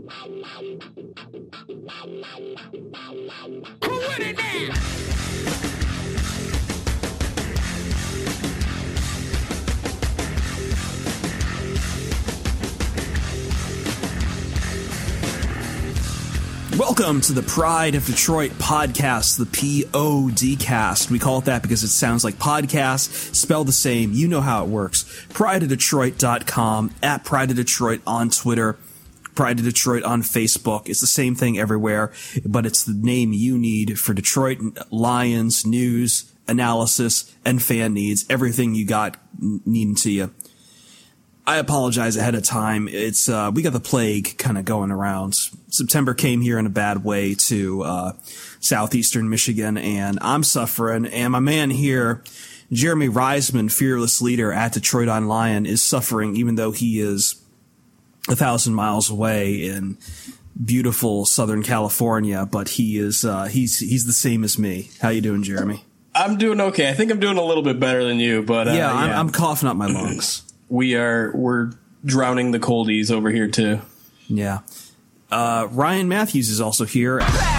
Welcome to the Pride of Detroit podcast, the PODcast. We call it that because it sounds like podcast, spelled the same. You know how it works. PrideofDetroit.com, at Pride of Detroit on Twitter, Pride of Detroit on Facebook. It's the same thing everywhere, but it's the name you need for Detroit Lions news, analysis, and fan needs. Everything you got needing to you. I apologize ahead of time. It's we got the plague kind of going around. September came here in a bad way to southeastern Michigan, and I'm suffering. And my man here, Jeremy Reisman, fearless leader at Detroit on Lion, is suffering, even though he is 1,000 miles away in beautiful Southern California. But he is he's the same as me. How you doing, Jeremy? I'm doing okay. I think I'm doing a little bit better than you, but I'm coughing up my lungs. We're drowning the coldies over here too. Yeah. Ryan Matthews is also here.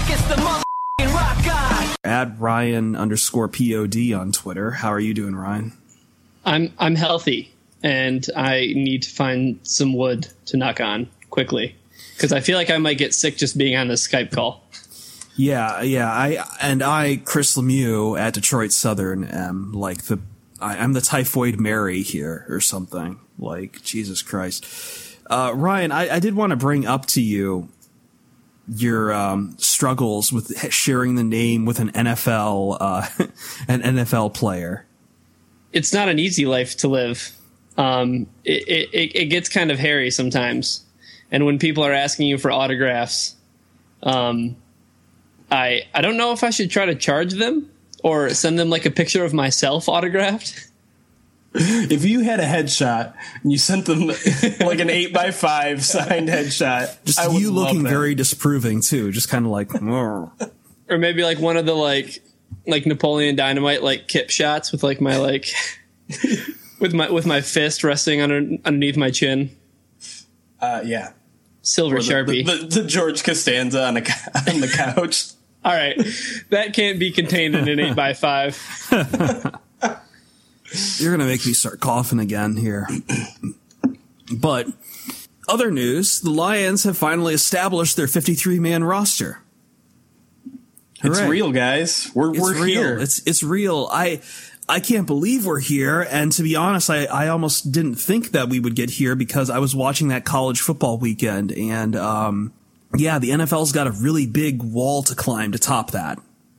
At Ryan_POD on Twitter. How are you doing, Ryan? I'm healthy, and I need to find some wood to knock on quickly because I feel like I might get sick just being on this Skype call. Yeah. I, Chris Lemieux at Detroit Southern, am like I'm the Typhoid Mary here or something. Like, Jesus Christ. Ryan, I did want to bring up to you your struggles with sharing the name with an NFL player. It's not an easy life to live. It gets kind of hairy sometimes. And when people are asking you for autographs, I don't know if I should try to charge them or send them like a picture of myself autographed. If you had a headshot and you sent them like an 8x5 signed headshot, just you looking very disapproving too, just kind of like, or maybe like one of the like Napoleon Dynamite like kip shots with like my like with my fist resting underneath my chin. Yeah, silver Sharpie. The George Costanza on the couch. All right, that can't be contained in an 8x5. You're going to make me start coughing again here. But other news, the Lions have finally established their 53-man roster. It's real, guys. We're real. Here. It's real. I can't believe we're here. And to be honest, I almost didn't think that we would get here because I was watching that college football weekend. And, yeah, the NFL's got a really big wall to climb to top that.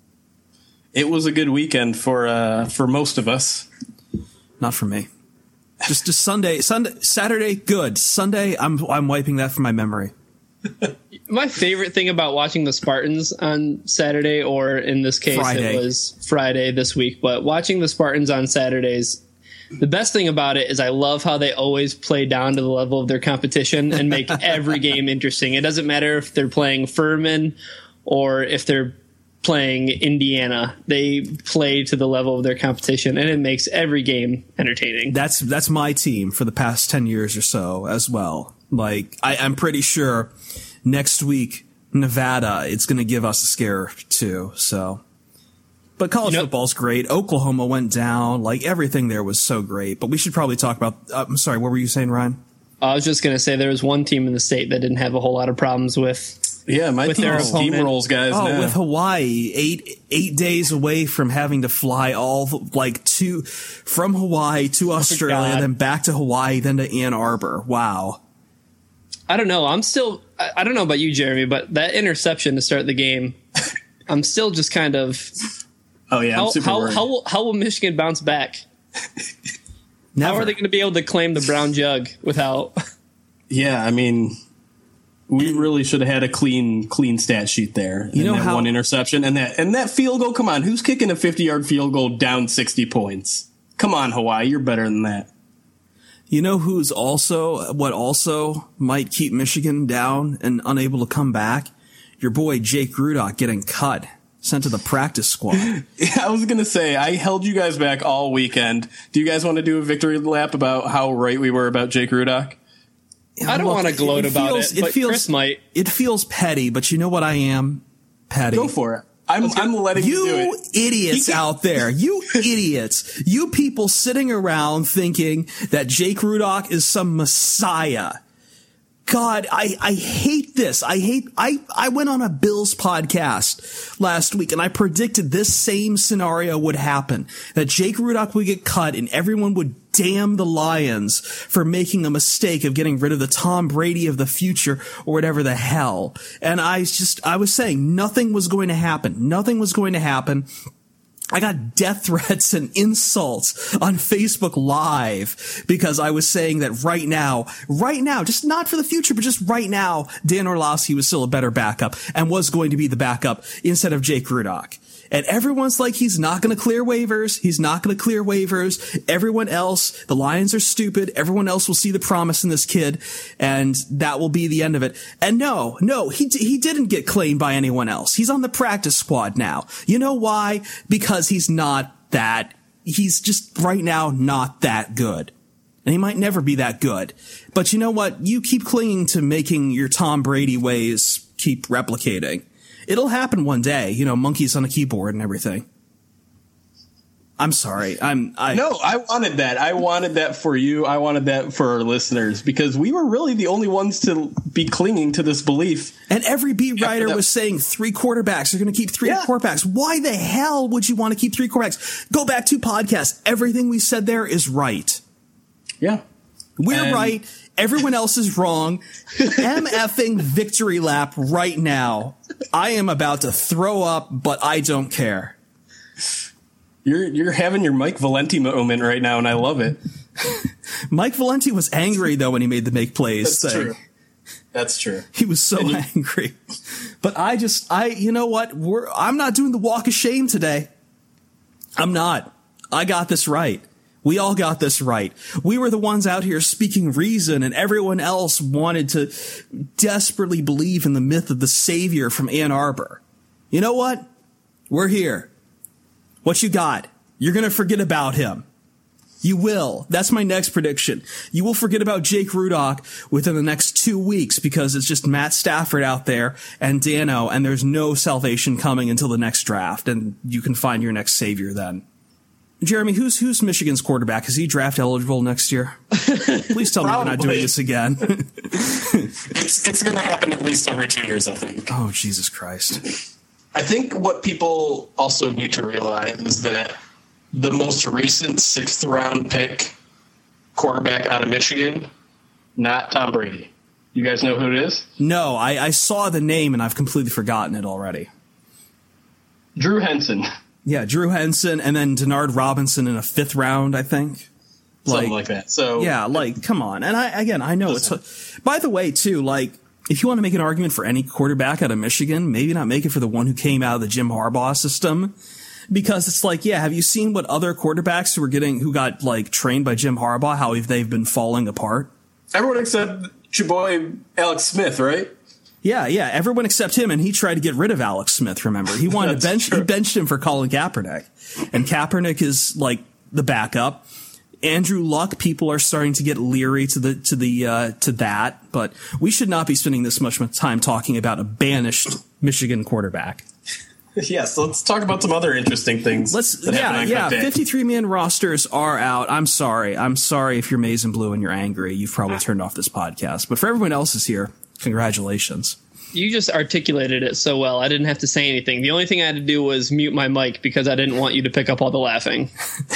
It was a good weekend for most of us. Not for me. Just Saturday, good. Sunday, I'm wiping that from my memory. My favorite thing about watching the Spartans on Saturday, or in this case, it was Friday this week, but watching the Spartans on Saturdays, the best thing about it is I love how they always play down to the level of their competition and make every game interesting. It doesn't matter if they're playing Furman or if they're playing Indiana. They play to the level of their competition, and it makes every game entertaining. That's my team for the past 10 years or so as well. Like, I'm pretty sure next week, Nevada, it's going to give us a scare too. So, but college football's great. Oklahoma went down. Like, everything there was so great. But we should probably talk about, I'm sorry, what were you saying, Ryan? I was just going to say there was one team in the state that didn't have a whole lot of problems with. Yeah, my team steamrolls guys now. With Hawaii, eight days away from having to fly from Hawaii to Australia, then back to Hawaii, then to Ann Arbor. Wow. I don't know. I don't know about you, Jeremy, but that interception to start the game, I'm still just kind of. Oh yeah, I'm super worried. How will Michigan bounce back? Never. How are they going to be able to claim the brown jug without? Yeah, I mean, we really should have had a clean stat sheet there. You know, one interception and that field goal. Come on, who's kicking a 50-yard field goal down 60 points? Come on, Hawaii, you're better than that. You know who's also might keep Michigan down and unable to come back? Your boy Jake Rudock getting cut, sent to the practice squad. Yeah, I was going to say, I held you guys back all weekend. Do you guys want to do a victory lap about how right we were about Jake Rudock? I don't want to gloat about it, but Chris might. It feels petty, but you know what I am? Petty. Go for it. I'm letting you do it. Idiots out there. You idiots. You people sitting around thinking that Jake Rudock is some messiah. God, I hate this. I went on a Bills podcast last week and I predicted this same scenario would happen, that Jake Rudock would get cut and everyone would damn the Lions for making a mistake of getting rid of the Tom Brady of the future or whatever the hell. And I was saying nothing was going to happen. Nothing was going to happen. I got death threats and insults on Facebook Live because I was saying that right now, just not for the future, but just right now, Dan Orlovsky was still a better backup and was going to be the backup instead of Jake Rudock. And everyone's like, he's not going to clear waivers. He's not going to clear waivers. Everyone else, the Lions are stupid. Everyone else will see the promise in this kid, and that will be the end of it. And no, he didn't get claimed by anyone else. He's on the practice squad now. You know why? Because he's just right now not that good. And he might never be that good. But you know what? You keep clinging to making your Tom Brady ways keep replicating. It'll happen one day, monkeys on a keyboard and everything. I'm sorry. No, I wanted that. I wanted that for you. I wanted that for our listeners because we were really the only ones to be clinging to this belief. And every beat writer was saying 3 quarterbacks. They're going to keep 3 quarterbacks. Why the hell would you want to keep 3 quarterbacks? Go back 2 podcasts. Everything we said there is right. Yeah. We're right. Everyone else is wrong. MFing victory lap right now. I am about to throw up, but I don't care. You're having your Mike Valenti moment right now, and I love it. Mike Valenti was angry, though, when he made the make plays. That's true. He was so angry. But you know what? I'm not doing the walk of shame today. I'm not. I got this right. We all got this right. We were the ones out here speaking reason, and everyone else wanted to desperately believe in the myth of the savior from Ann Arbor. You know what? We're here. What you got? You're going to forget about him. You will. That's my next prediction. You will forget about Jake Rudock within the next 2 weeks because it's just Matt Stafford out there and Dano, and there's no salvation coming until the next draft, and you can find your next savior then. Jeremy, who's Michigan's quarterback? Is he draft eligible next year? Please tell me we're not doing this again. It's going to happen at least every 2 years, I think. Oh, Jesus Christ. I think what people also need to realize is that the most recent 6th round pick quarterback out of Michigan, not Tom Brady. You guys know who it is? No, I saw the name and I've completely forgotten it already. Drew Henson. Yeah, Drew Henson, and then Denard Robinson in a 5th round, I think. Something like that. So yeah, come on. And I know it's. By the way, too, if you want to make an argument for any quarterback out of Michigan, maybe not make it for the one who came out of the Jim Harbaugh system, because it's have you seen what other quarterbacks who got trained by Jim Harbaugh, how they've been falling apart? Everyone except your boy Alex Smith, right? Yeah, everyone except him, and he tried to get rid of Alex Smith, remember? He wanted to bench, he benched him for Colin Kaepernick. And Kaepernick is the backup. Andrew Luck, people are starting to get leery to that, but we should not be spending this much time talking about a banished Michigan quarterback. Yes, let's talk about some other interesting things. 53-man rosters are out. I'm sorry if you're maize and blue and you're angry. You've probably turned off this podcast. But for everyone else is here, congratulations. You just articulated it so well. I didn't have to say anything. The only thing I had to do was mute my mic because I didn't want you to pick up all the laughing.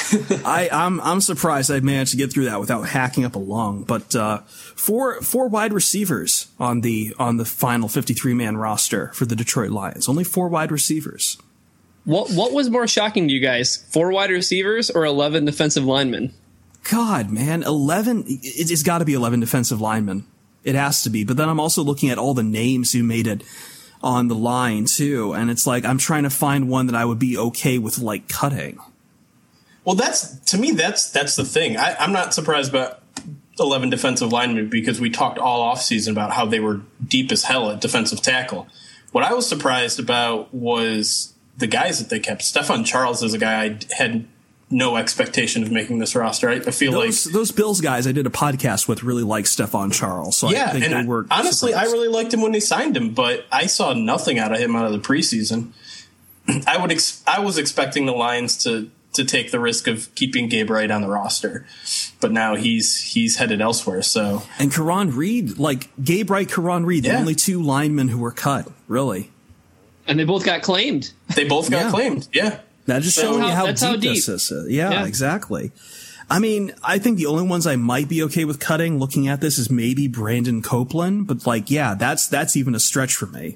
I'm surprised I managed to get through that without hacking up a lung. But four wide receivers on the final 53-man roster for the Detroit Lions. Only 4 wide receivers. What was more shocking to you guys? 4 wide receivers or 11 defensive linemen? God, man, 11. It's got to be 11 defensive linemen. It has to be. But then I'm also looking at all the names who made it on the line, too. And it's I'm trying to find one that I would be okay with, cutting. Well, that's the thing. I'm not surprised about 11 defensive linemen because we talked all offseason about how they were deep as hell at defensive tackle. What I was surprised about was the guys that they kept. Stephon Charles is a guy I had no expectation of making this roster. I feel those Bills guys I did a podcast with really like Stephon Charles. So I think they were honestly, surprised. I really liked him when they signed him, but I saw nothing out of him out of the preseason. I was expecting the Lions to take the risk of keeping Gabe Wright on the roster, but now he's headed elsewhere. So and Karan Reed, like Gabe Wright, Karan Reed, the only two linemen who were cut, really, and they both got claimed. They both got claimed. Yeah, that just showing you how deep this is. Yeah, exactly. I mean, I think the only ones I might be okay with cutting, looking at this, is maybe Brandon Copeland, but that's even a stretch for me.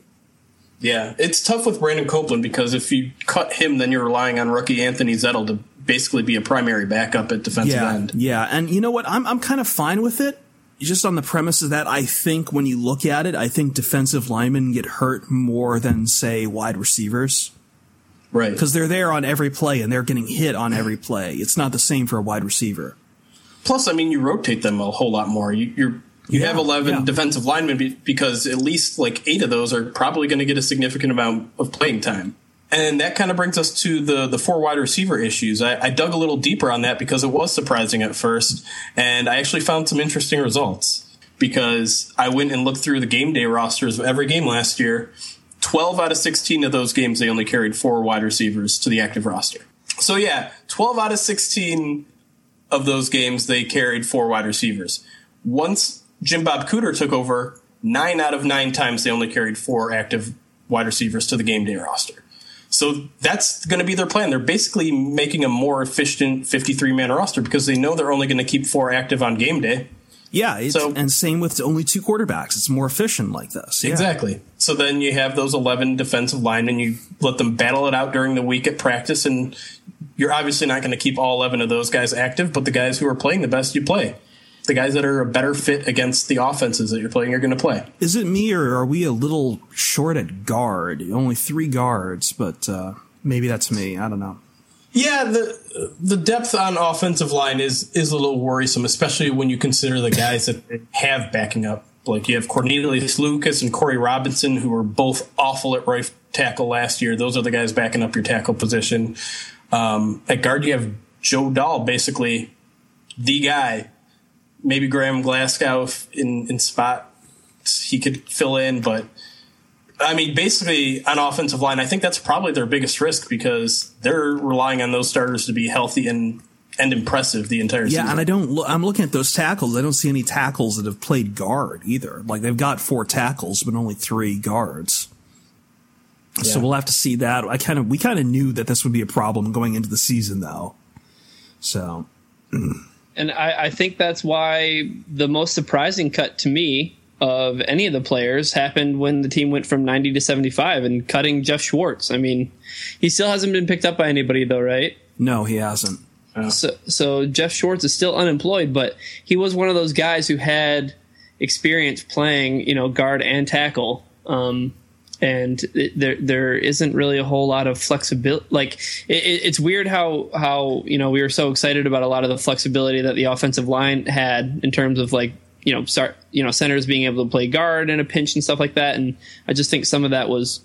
Yeah, it's tough with Brandon Copeland because if you cut him, then you're relying on rookie Anthony Zettel to basically be a primary backup at defensive end. Yeah, and you know what? I'm kind of fine with it, just on the premises that I think when you look at it, I think defensive linemen get hurt more than, say, wide receivers. Right. Because they're there on every play and they're getting hit on every play. It's not the same for a wide receiver. Plus, I mean, you rotate them a whole lot more. You have 11 defensive linemen because at least like 8 of those are probably going to get a significant amount of playing time. And that kind of brings us to the 4 wide receiver issues. I dug a little deeper on that because it was surprising at first, and I actually found some interesting results because I went and looked through the game day rosters of every game last year. 12 out of 16 of those games, they only carried 4 wide receivers to the active roster. So, 12 out of 16 of those games, they carried 4 wide receivers. Once Jim Bob Cooter took over, 9 out of 9 times they only carried 4 active wide receivers to the game day roster. So that's going to be their plan. They're basically making a more efficient 53-man roster because they know they're only going to keep 4 active on game day. Yeah, and same with only 2 quarterbacks. It's more efficient like this. Yeah. Exactly. So then you have those 11 defensive linemen. You let them battle it out during the week at practice, and you're obviously not going to keep all 11 of those guys active, but the guys who are playing the best, you play. The guys that are a better fit against the offenses that you're playing are going to play. Is it me, or are we a little short at guard? Only 3 guards, but maybe that's me. I don't know. Yeah, the depth on offensive line is a little worrisome, especially when you consider the guys that have backing up. Like you have Cornelius Lucas and Corey Robinson, who were both awful at right tackle last year. Those are the guys backing up your tackle position. At guard, you have Joe Dahl, basically the guy. Maybe Graham Glasgow in spot he could fill in, but I mean, basically on offensive line, I think that's probably their biggest risk because they're relying on those starters to be healthy and impressive the entire season. Yeah, and I'm looking at those tackles. I don't see any tackles that have played guard either. Like they've got 4 tackles, but only 3 guards. Yeah. So we'll have to see that. We kind of knew that this would be a problem going into the season, though. So. And I think that's why the most surprising cut to me of any of the players happened when the team went from 90 to 75 and cutting Jeff Schwartz. I mean, he still hasn't been picked up by anybody, though, right? No, he hasn't. Oh. So Jeff Schwartz is still unemployed, but he was one of those guys who had experience playing, guard and tackle. And there isn't really a whole lot of flexibility. Like it's weird how we were so excited about a lot of the flexibility that the offensive line had in terms of centers being able to play guard in a pinch and stuff like that. And I just think some of that was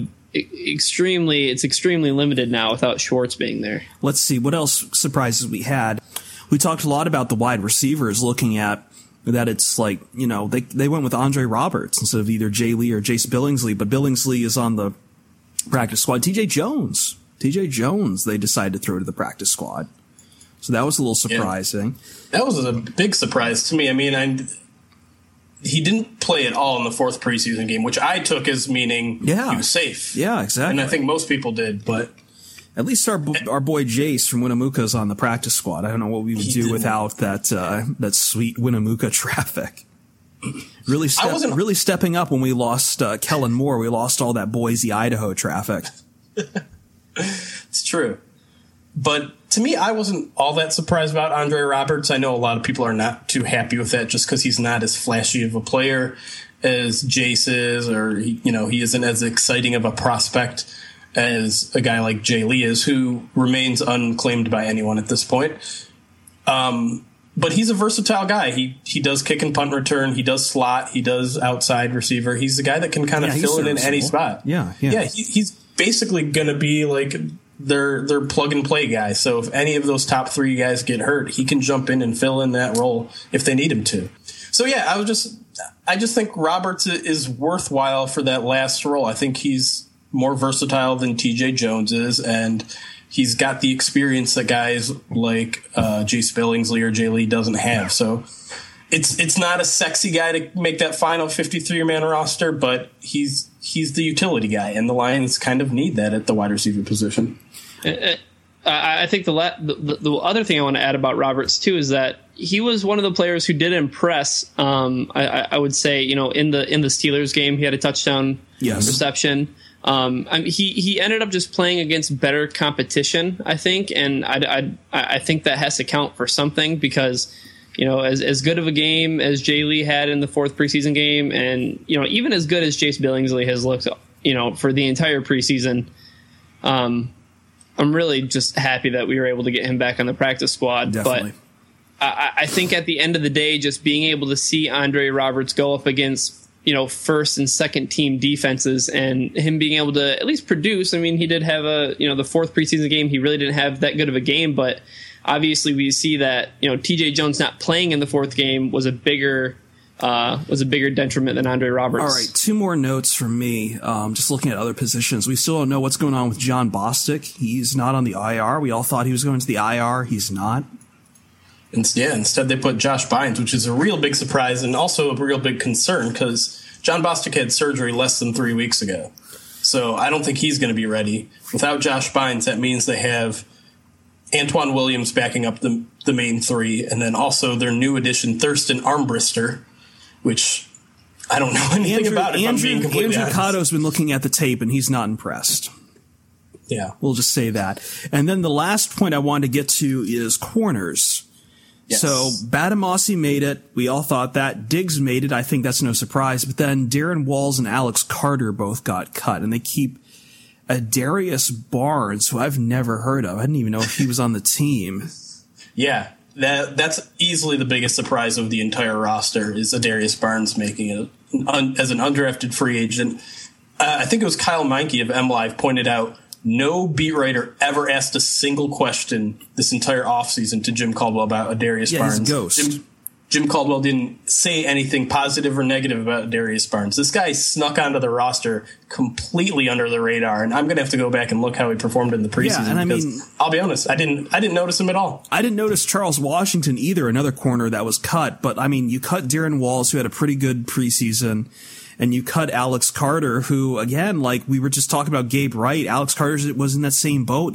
extremely limited now without Schwartz being there. Let's see what else surprises we had. We talked a lot about the wide receivers, looking at that it's like, they went with Andre Roberts instead of either Jay Lee or Jace Billingsley, but Billingsley is on the practice squad. TJ Jones, they decided to throw to the practice squad. So that was a little surprising. Yeah. That was a big surprise to me. I mean, he didn't play at all in the 4th preseason game, which I took as meaning he was safe. Yeah, exactly. And I think most people did, but at least our boy Jace from Winnemucca's on the practice squad. I don't know what we would do without that sweet Winnemucca traffic. Really stepping up when we lost Kellen Moore. We lost all that Boise, Idaho traffic. It's true. But to me, I wasn't all that surprised about Andre Roberts. I know a lot of people are not too happy with that just because he's not as flashy of a player as Jace is, or he isn't as exciting of a prospect as a guy like Jay Lee is, who remains unclaimed by anyone at this point. But he's a versatile guy. He does kick and punt return. He does slot. He does outside receiver. He's the guy that can kind of fill it in any spot. Yeah. He's basically going to be like they're plug and play guys. So if any of those top 3 guys get hurt, he can jump in and fill in that role if they need him to. So yeah, I just think Roberts is worthwhile for that last role. I think he's more versatile than TJ Jones is, and he's got the experience that guys like Jace Billingsley or Jay Lee doesn't have. So it's not a sexy guy to make that final 53-man roster, but he's the utility guy, and the Lions kind of need that at the wide receiver position. I think the other thing I want to add about Roberts too is that he was one of the players who did impress. I would say, in the Steelers game, he had a touchdown reception. He ended up just playing against better competition, I think, and I think that has to count for something because, as good of a game as Jay Lee had in the 4th preseason game, and even as good as Jace Billingsley has looked, for the entire preseason. I'm really just happy that we were able to get him back on the practice squad. Definitely. But I think at the end of the day, just being able to see Andre Roberts go up against, first and second team defenses and him being able to at least produce. I mean, he did have the 4th preseason game. He really didn't have that good of a game, but obviously we see that, TJ Jones not playing in the 4th game was a bigger detriment than Andre Roberts. All right, 2 more notes from me. Just looking at other positions, we still don't know what's going on with John Bostic. He's not on the IR. We all thought he was going to the IR. He's not. Instead they put Josh Bynes, which is a real big surprise and also a real big concern because John Bostic had surgery less than 3 weeks ago. So I don't think he's going to be ready. Without Josh Bynes, that means they have Antoine Williams backing up the main 3, and then also their new addition, Thurston Armbrister, which I don't know anything about. Andrew Cotto's been looking at the tape, and he's not impressed. Yeah. We'll just say that. And then the last point I wanted to get to is corners. Yes. So Batamasi made it. We all thought that. Diggs made it. I think that's no surprise. But then Darren Walls and Alex Carter both got cut, and they keep Darius Barnes, who I've never heard of. I didn't even know if he was on the team. Yeah. That's easily the biggest surprise of the entire roster is Darius Barnes making it as an undrafted free agent. I think it was Kyle Meinke of MLive pointed out no beat writer ever asked a single question this entire offseason to Jim Caldwell about Darius Barnes. He's a ghost. Jim Caldwell didn't say anything positive or negative about Darius Barnes. This guy snuck onto the roster completely under the radar, and I'm going to have to go back and look how he performed in the preseason. Yeah, and I'll be honest, I didn't notice him at all. I didn't notice Charles Washington either, another corner that was cut. But you cut Darren Walls, who had a pretty good preseason, and you cut Alex Carter, who again, like we were just talking about Gabe Wright. Alex Carter was in that same boat,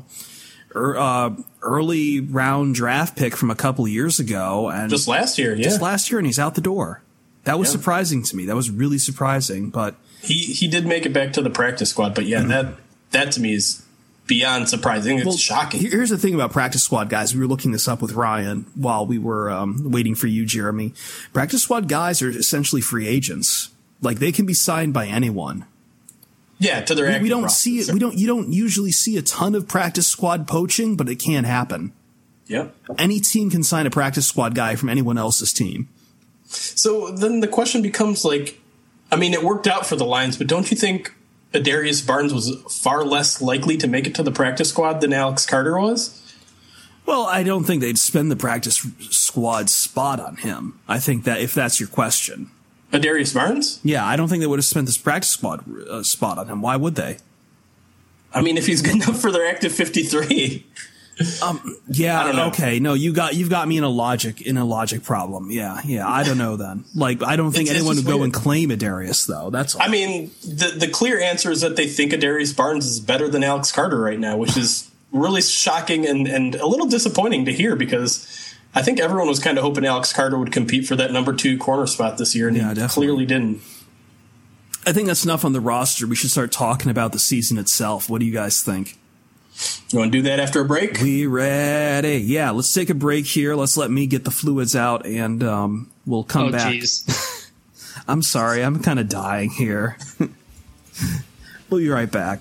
early round draft pick from a couple of years ago, and just last year, and he's out the door. That was surprising to me. That was really surprising, but he did make it back to the practice squad. But that to me is beyond surprising. It's shocking. Here's the thing about practice squad guys. We were looking this up with Ryan while we were waiting for you, Jeremy. Practice squad guys are essentially free agents. Like they can be signed by anyone. Yeah, to their we don't see it. You don't usually see a ton of practice squad poaching, but it can happen. Yep. Any team can sign a practice squad guy from anyone else's team. So then the question becomes it worked out for the Lions, but don't you think Darius Barnes was far less likely to make it to the practice squad than Alex Carter was? Well, I don't think they'd spend the practice squad spot on him. I think that if that's your question. Darius Barnes? Yeah, I don't think they would have spent this practice squad spot on him. Why would they? If he's good enough for their active 53. Yeah. I don't know. Okay. No, you've got me in a logic problem. Yeah. I don't know then. I don't think anyone would go and claim Darius though. That's all. The clear answer is that they think Darius Barnes is better than Alex Carter right now, which is really shocking and a little disappointing to hear because I think everyone was kind of hoping Alex Carter would compete for that number 2 corner spot this year, and he clearly didn't. I think that's enough on the roster. We should start talking about the season itself. What do you guys think? You want to do that after a break? We ready? Yeah, let's take a break here. Let's let me get the fluids out, and we'll come back. Geez. I'm sorry. I'm kind of dying here. We'll be right back.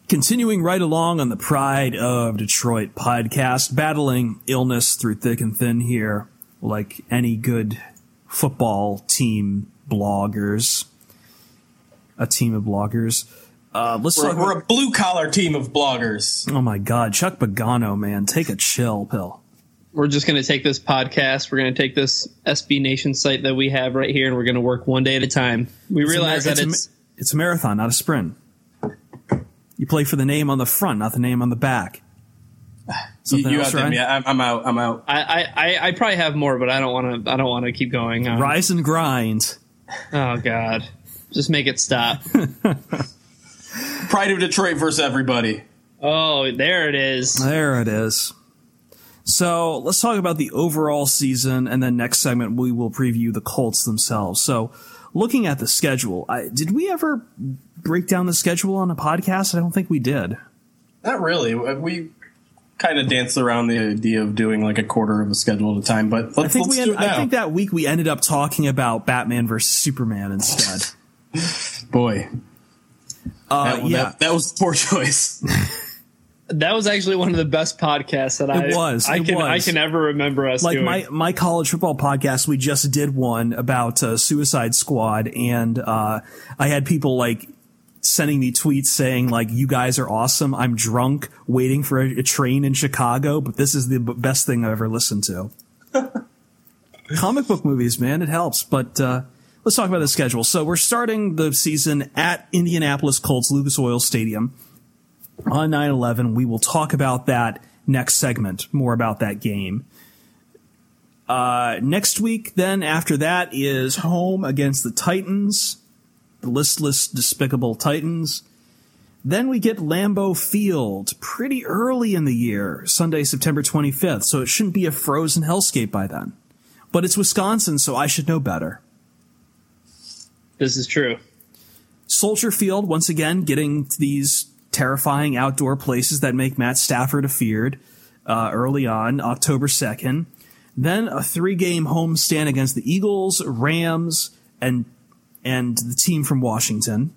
Continuing right along on the Pride of Detroit podcast, battling illness through thick and thin here, like any good football team bloggers. A team of bloggers. We're a blue-collar team of bloggers. Oh, my God. Chuck Pagano, man. Take a chill pill. We're just going to take this podcast. We're going to take this SB Nation site that we have right here, and we're going to work one day at a time. We realize that it's a marathon, not a sprint. You play for the name on the front, not the name on the back. You out there, yeah, I'm out. I probably have more, but I don't want to keep going. Rise and grind. Oh God, just make it stop. Pride of Detroit versus everybody. Oh, there it is. There it is. So let's talk about the overall season, and then next segment we will preview the Colts themselves. So looking at the schedule, did we ever break down the schedule on a podcast? I don't think we did. Not really. We kind of danced around the idea of doing like a quarter of a schedule at a time, but let's do it now. I think that week we ended up talking about Batman versus Superman instead. Boy. That was a poor choice. That was actually one of the best podcasts that I can ever remember us doing. Like my college football podcast, we just did one about Suicide Squad, and I had people like sending me tweets saying like, "You guys are awesome. I'm drunk waiting for a train in Chicago, but this is the best thing I've ever listened to." Comic book movies, man, it helps. But let's talk about the schedule. So we're starting the season at Indianapolis Colts Lucas Oil Stadium on 9/11. We will talk about that next segment, more about that game. Next week, then, after that, is home against the Titans, the listless, despicable Titans. Then we get Lambeau Field pretty early in the year, Sunday, September 25th, so it shouldn't be a frozen hellscape by then. But it's Wisconsin, so I should know better. This is true. Soldier Field, once again, getting to these terrifying outdoor places that make Matt Stafford afeared early on, October 2nd. Then a 3-game homestand against the Eagles, Rams, and the team from Washington.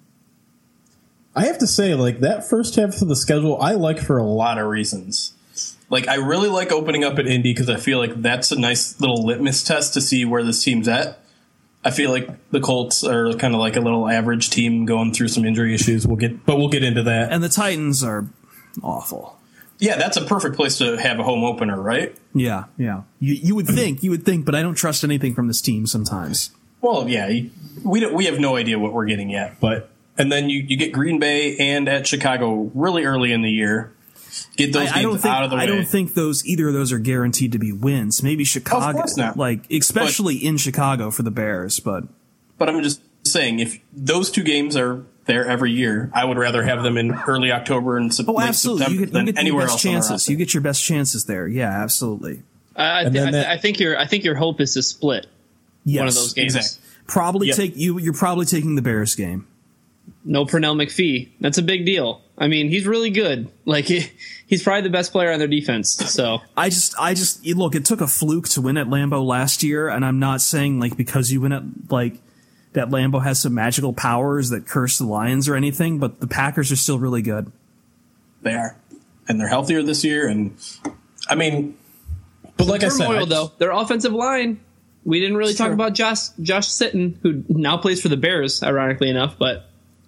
I have to say, like, that first half of the schedule, I like for a lot of reasons. Like, I really like opening up at Indy because I feel like that's a nice little litmus test to see where this team's at. I feel like the Colts are kind of like a little average team going through some injury issues. We'll get into that. And the Titans are awful. Yeah, that's a perfect place to have a home opener, right? Yeah. You would think, but I don't trust anything from this team sometimes. Well, yeah, we have no idea what we're getting yet. And then you get Green Bay and at Chicago really early in the year. Get those games out of the way. I don't think either of those are guaranteed to be wins. Maybe Chicago, of course not. Especially in Chicago for the Bears. But I'm just saying, if those two games are there every year, I would rather have them in early October and absolutely. September than anywhere else. You get your best chances there. Yeah, absolutely. I think your hope is to split one of those games. Exactly. You're probably taking the Bears game. No Pernell McPhee. That's a big deal. I mean, he's really good. Like, he's probably the best player on their defense. So I just look. It took a fluke to win at Lambeau last year, and I'm not saying like because you win at that Lambeau has some magical powers that curse the Lions or anything. But the Packers are still really good. They are, and they're healthier this year. And I mean, but like I said, though, their offensive line. We didn't really talk about Josh Sitton, who now plays for the Bears, ironically enough, but.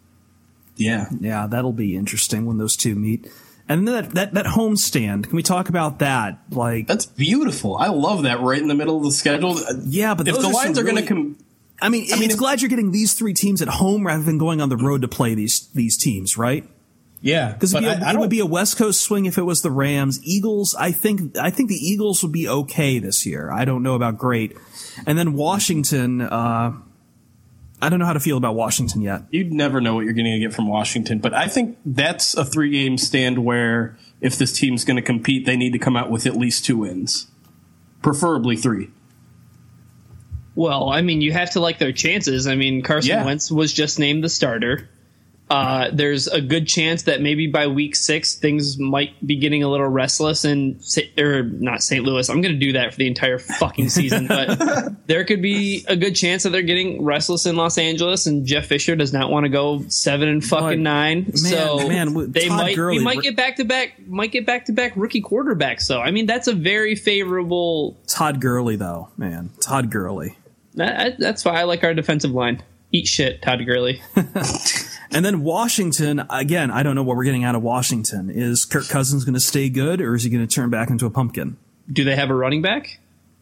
Yeah, that'll be interesting when those two meet. And then that homestand, can we talk about that? Like, that's beautiful. I love that right in the middle of the schedule. Yeah, but if the Lions are going to it's glad you're getting these three teams at home rather than going on the road to play these teams, right? Yeah, because it would be a West Coast swing if it was the Rams. Eagles, I think the Eagles would be okay this year. I don't know about great. And then Washington, I don't know how to feel about Washington yet. You'd never know what you're going to get from Washington, but I think that's a 3-game stand where if this team's going to compete, they need to come out with at least 2 wins, preferably 3. Well, I mean, you have to like their chances. I mean, Carson Wentz was just named the starter. There's a good chance that maybe by week 6 things might be getting a little restless in not St. Louis. I'm going to do that for the entire fucking season, but there could be a good chance that they're getting restless in Los Angeles, and Jeff Fisher does not want to go 7-9. So we might get back to back rookie quarterbacks. So I mean, that's a very favorable Todd Gurley though, man. Todd Gurley. That's why I like our defensive line. Eat shit, Todd Gurley. And then Washington, again, I don't know what we're getting out of Washington. Is Kirk Cousins going to stay good, or is he going to turn back into a pumpkin? Do they have a running back?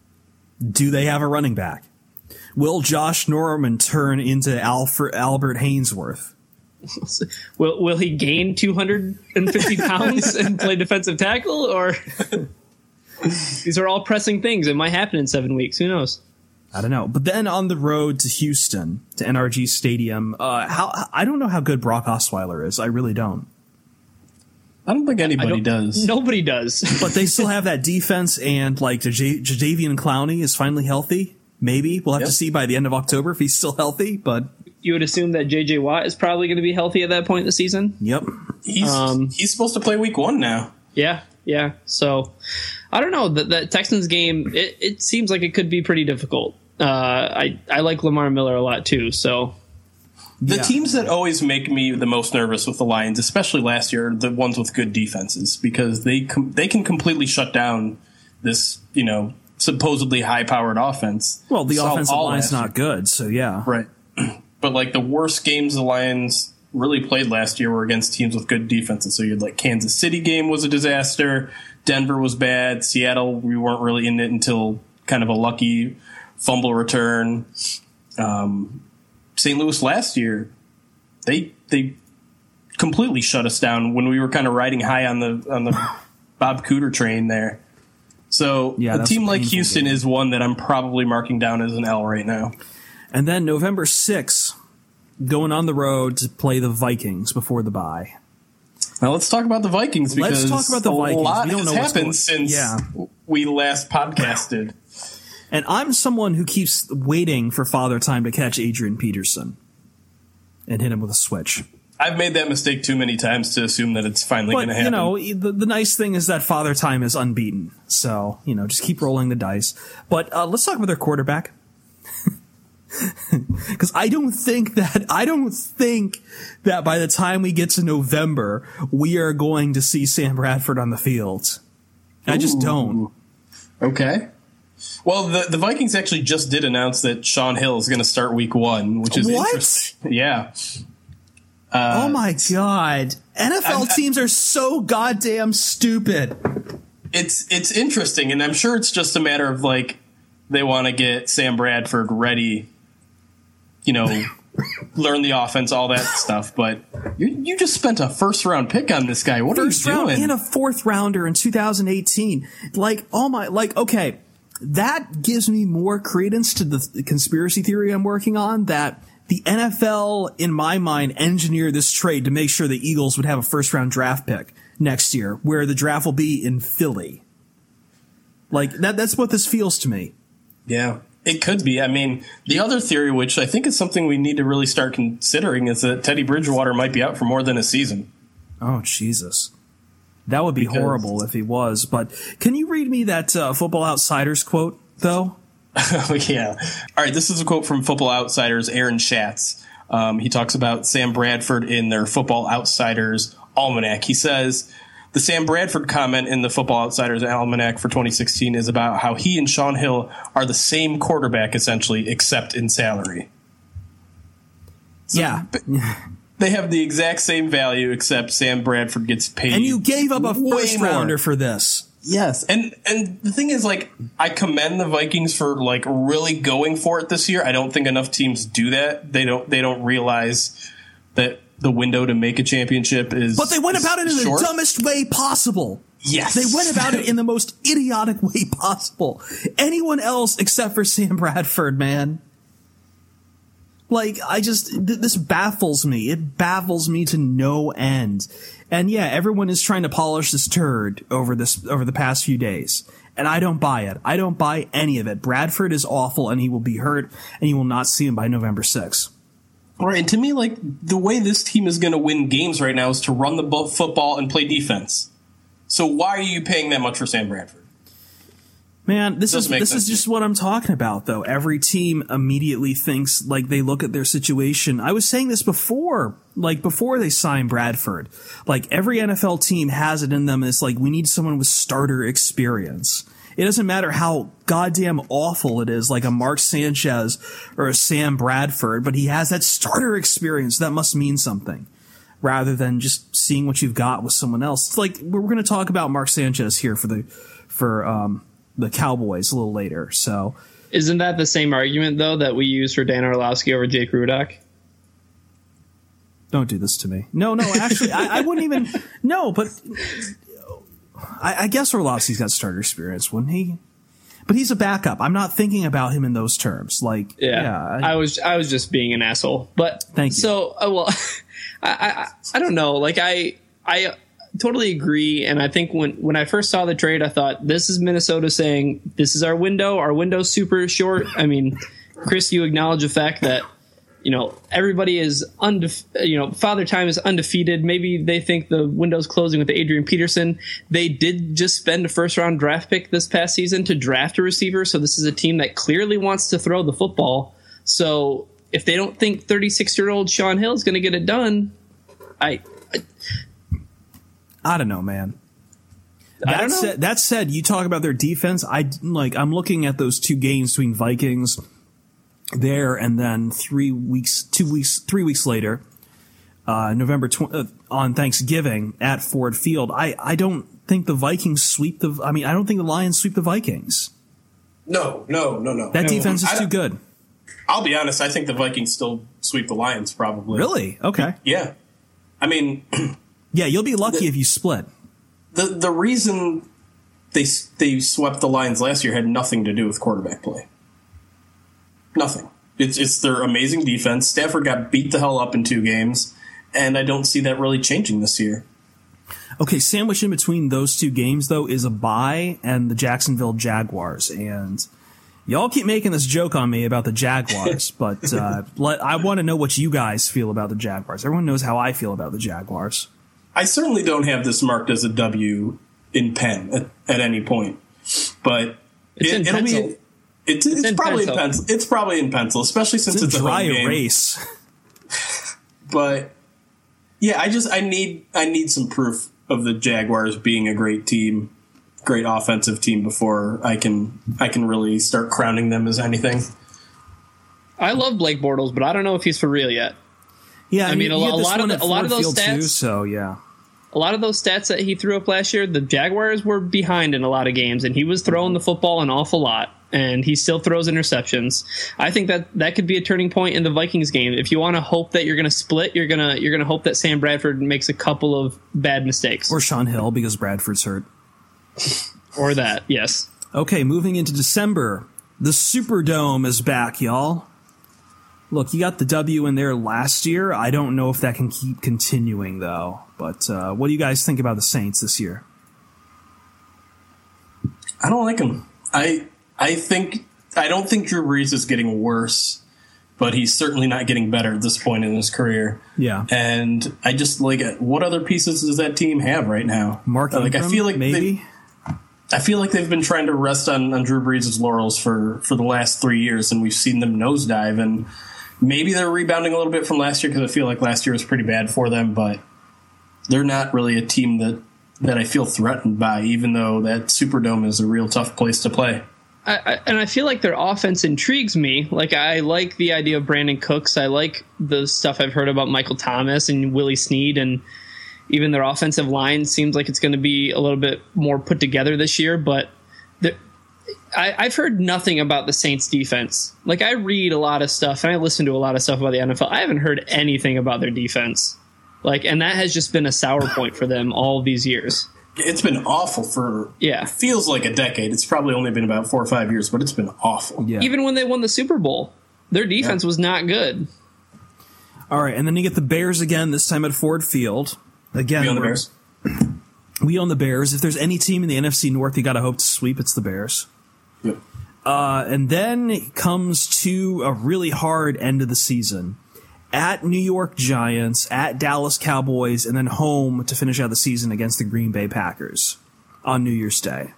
Will Josh Norman turn into Albert Hainsworth? Will he gain 250 pounds and play defensive tackle? Or these are all pressing things. It might happen in 7 weeks. Who knows? I don't know. But then on the road to Houston, to NRG Stadium, I don't know how good Brock Osweiler is. I really don't. I don't think anybody does. Nobody does. But they still have that defense, and like Jadeveon Clowney is finally healthy. Maybe. We'll have to see by the end of October if he's still healthy. But you would assume that J.J. Watt is probably going to be healthy at that point in the season? Yep. He's supposed to play week 1 now. Yeah. So I don't know. That Texans game, it seems like it could be pretty difficult. I like Lamar Miller a lot too. So the teams that always make me the most nervous with the Lions, especially last year, are the ones with good defenses, because they can completely shut down this, supposedly high-powered offense. Well, the offensive line's not good, so yeah. Right. But like the worst games the Lions really played last year were against teams with good defenses. So you had like Kansas City game was a disaster. Denver was bad. Seattle, we weren't really in it until kind of a lucky fumble return. St. Louis last year, they completely shut us down when we were kind of riding high on the Bob Cooter train there. So a team like Houston is one that I'm probably marking down as an L right now. And then November 6th, going on the road to play the Vikings before the bye. Now let's talk about the Vikings, because a lot has happened since we last podcasted. And I'm someone who keeps waiting for Father Time to catch Adrian Peterson and hit him with a switch. I've made that mistake too many times to assume that it's finally going to happen. The nice thing is that Father Time is unbeaten. So, just keep rolling the dice. But let's talk about their quarterback. Because I don't think that by the time we get to November, we are going to see Sam Bradford on the field. I just don't. Okay. Well, the Vikings actually just did announce that Sean Hill is going to start week 1, which is interesting. Yeah. Oh my God. NFL teams are so goddamn stupid. It's interesting, and I'm sure it's just a matter of like they want to get Sam Bradford ready, learn the offense, all that stuff. But you just spent a first-round pick on this guy. What are you doing? First round and a fourth rounder in 2018. Okay, that gives me more credence to the conspiracy theory I'm working on, that the NFL, in my mind, engineered this trade to make sure the Eagles would have a first-round draft pick next year, where the draft will be in Philly. Like, that's what this feels to me. Yeah, it could be. I mean, the other theory, which I think is something we need to really start considering, is that Teddy Bridgewater might be out for more than a season. Oh, Jesus. That would be horrible if he was. But can you read me that Football Outsiders quote, though? Yeah. All right, this is a quote from Football Outsiders' Aaron Schatz. He talks about Sam Bradford in their Football Outsiders Almanac. He says, the Sam Bradford comment in the Football Outsiders Almanac for 2016 is about how he and Sean Hill are the same quarterback, essentially, except in salary. So yeah. They have the exact same value, except Sam Bradford gets paid. And you gave up a first rounder for this. Yes. And the thing is, like, I commend the Vikings for, like, really going for it this year. I don't think enough teams do that. They don't realize that the window to make a championship is But they went about it in the dumbest way possible. Yes. They went about it in the most idiotic way possible. Anyone else except for Sam Bradford, man. Like, this baffles me. It baffles me to no end. And yeah, everyone is trying to polish this turd over the past few days. And I don't buy it. I don't buy any of it. Bradford is awful, and he will be hurt, and you will not see him by November 6th. Right, and to me, like, the way this team is going to win games right now is to run the football and play defense. So why are you paying that much for Sam Bradford? Man, this is just what I'm talking about, though. Every team immediately thinks, like, they look at their situation. I was saying this before they signed Bradford. Like, every NFL team has it in them. It's like, we need someone with starter experience. It doesn't matter how goddamn awful it is, like a Mark Sanchez or a Sam Bradford, but he has that starter experience. That must mean something, rather than just seeing what you've got with someone else. It's like, we're going to talk about Mark Sanchez here for the Cowboys a little later. So, isn't that the same argument though that we use for Dan Orlovsky over Jake Rudock? Don't do this to me. No, actually, I wouldn't even. No, but I guess Orlovsky's got starter experience, wouldn't he? But he's a backup. I'm not thinking about him in those terms. Like, I was just being an asshole. But thank you. So, well, I don't know. Like, I totally agree. And I think when I first saw the trade, I thought, this is Minnesota saying, this is our window. Our window's super short. I mean, Chris, you acknowledge the fact that, everybody is Father Time is undefeated. Maybe they think the window's closing with Adrian Peterson. They did just spend a first-round draft pick this past season to draft a receiver, so this is a team that clearly wants to throw the football. So if they don't think 36-year-old Sean Hill is going to get it done, I don't know, man. That said, you talk about their defense. I'm looking at those two games between Vikings there, and then 3 weeks later, November on Thanksgiving at Ford Field. I don't think the Vikings I don't think the Lions sweep the Vikings. No. That defense is too good. I'll be honest. I think the Vikings still sweep the Lions, probably. Really? Okay. Yeah. I mean, yeah, you'll be lucky if you split. The reason they swept the Lions last year had nothing to do with quarterback play. Nothing. It's their amazing defense. Stafford got beat the hell up in 2 games, and I don't see that really changing this year. Okay, sandwiched in between those 2 games, though, is a bye and the Jacksonville Jaguars. And y'all keep making this joke on me about the Jaguars, but I want to know what you guys feel about the Jaguars. Everyone knows how I feel about the Jaguars. I certainly don't have this marked as a W in pen at any point, but it'll be... It's probably in pencil. It's probably in pencil, especially since it's a dry home game. erase. But yeah, I need some proof of the Jaguars being a great team, great offensive team before I can really start crowning them as anything. I love Blake Bortles, but I don't know if he's for real yet. Yeah, I mean a lot of those stats. Too, so yeah. A lot of those stats that he threw up last year, the Jaguars were behind in a lot of games, and he was throwing the football an awful lot. And he still throws interceptions. I think that could be a turning point in the Vikings game. If you want to hope that you're going to split, you're gonna hope that Sam Bradford makes a couple of bad mistakes, or Sean Hill because Bradford's hurt, or that. Yes. Okay, moving into December, the Superdome is back, y'all. Look, you got the W in there last year. I don't know if that can keep continuing though. But what do you guys think about the Saints this year? I don't like them. I don't think Drew Brees is getting worse, but he's certainly not getting better at this point in his career. Yeah. And I just what other pieces does that team have right now? Mark Ingram, I feel like maybe. I feel like they've been trying to rest on Drew Brees' laurels for the last 3 years, and we've seen them nosedive. And maybe they're rebounding a little bit from last year because I feel like last year was pretty bad for them, but they're not really a team that I feel threatened by, even though that Superdome is a real tough place to play. I feel like their offense intrigues me. Like, I like the idea of Brandon Cooks. I like the stuff I've heard about Michael Thomas and Willie Snead, and even their offensive line seems like it's going to be a little bit more put together this year. But I've heard nothing about the Saints defense. Like, I read a lot of stuff and I listen to a lot of stuff about the NFL. I haven't heard anything about their defense. Like, and that has just been a sour point for them all these years. It's been awful for feels like a decade. It's probably only been about 4 or 5 years, but it's been awful. Yeah. Even when they won the Super Bowl, their defense was not good. All right, and then you get the Bears again, this time at Ford Field. Again, we own the Bears. We own the Bears. If there's any team in the NFC North you got to hope to sweep, it's the Bears. Yep. And then it comes to a really hard end of the season. at New York Giants, at Dallas Cowboys, and then home to finish out the season against the Green Bay Packers on New Year's Day.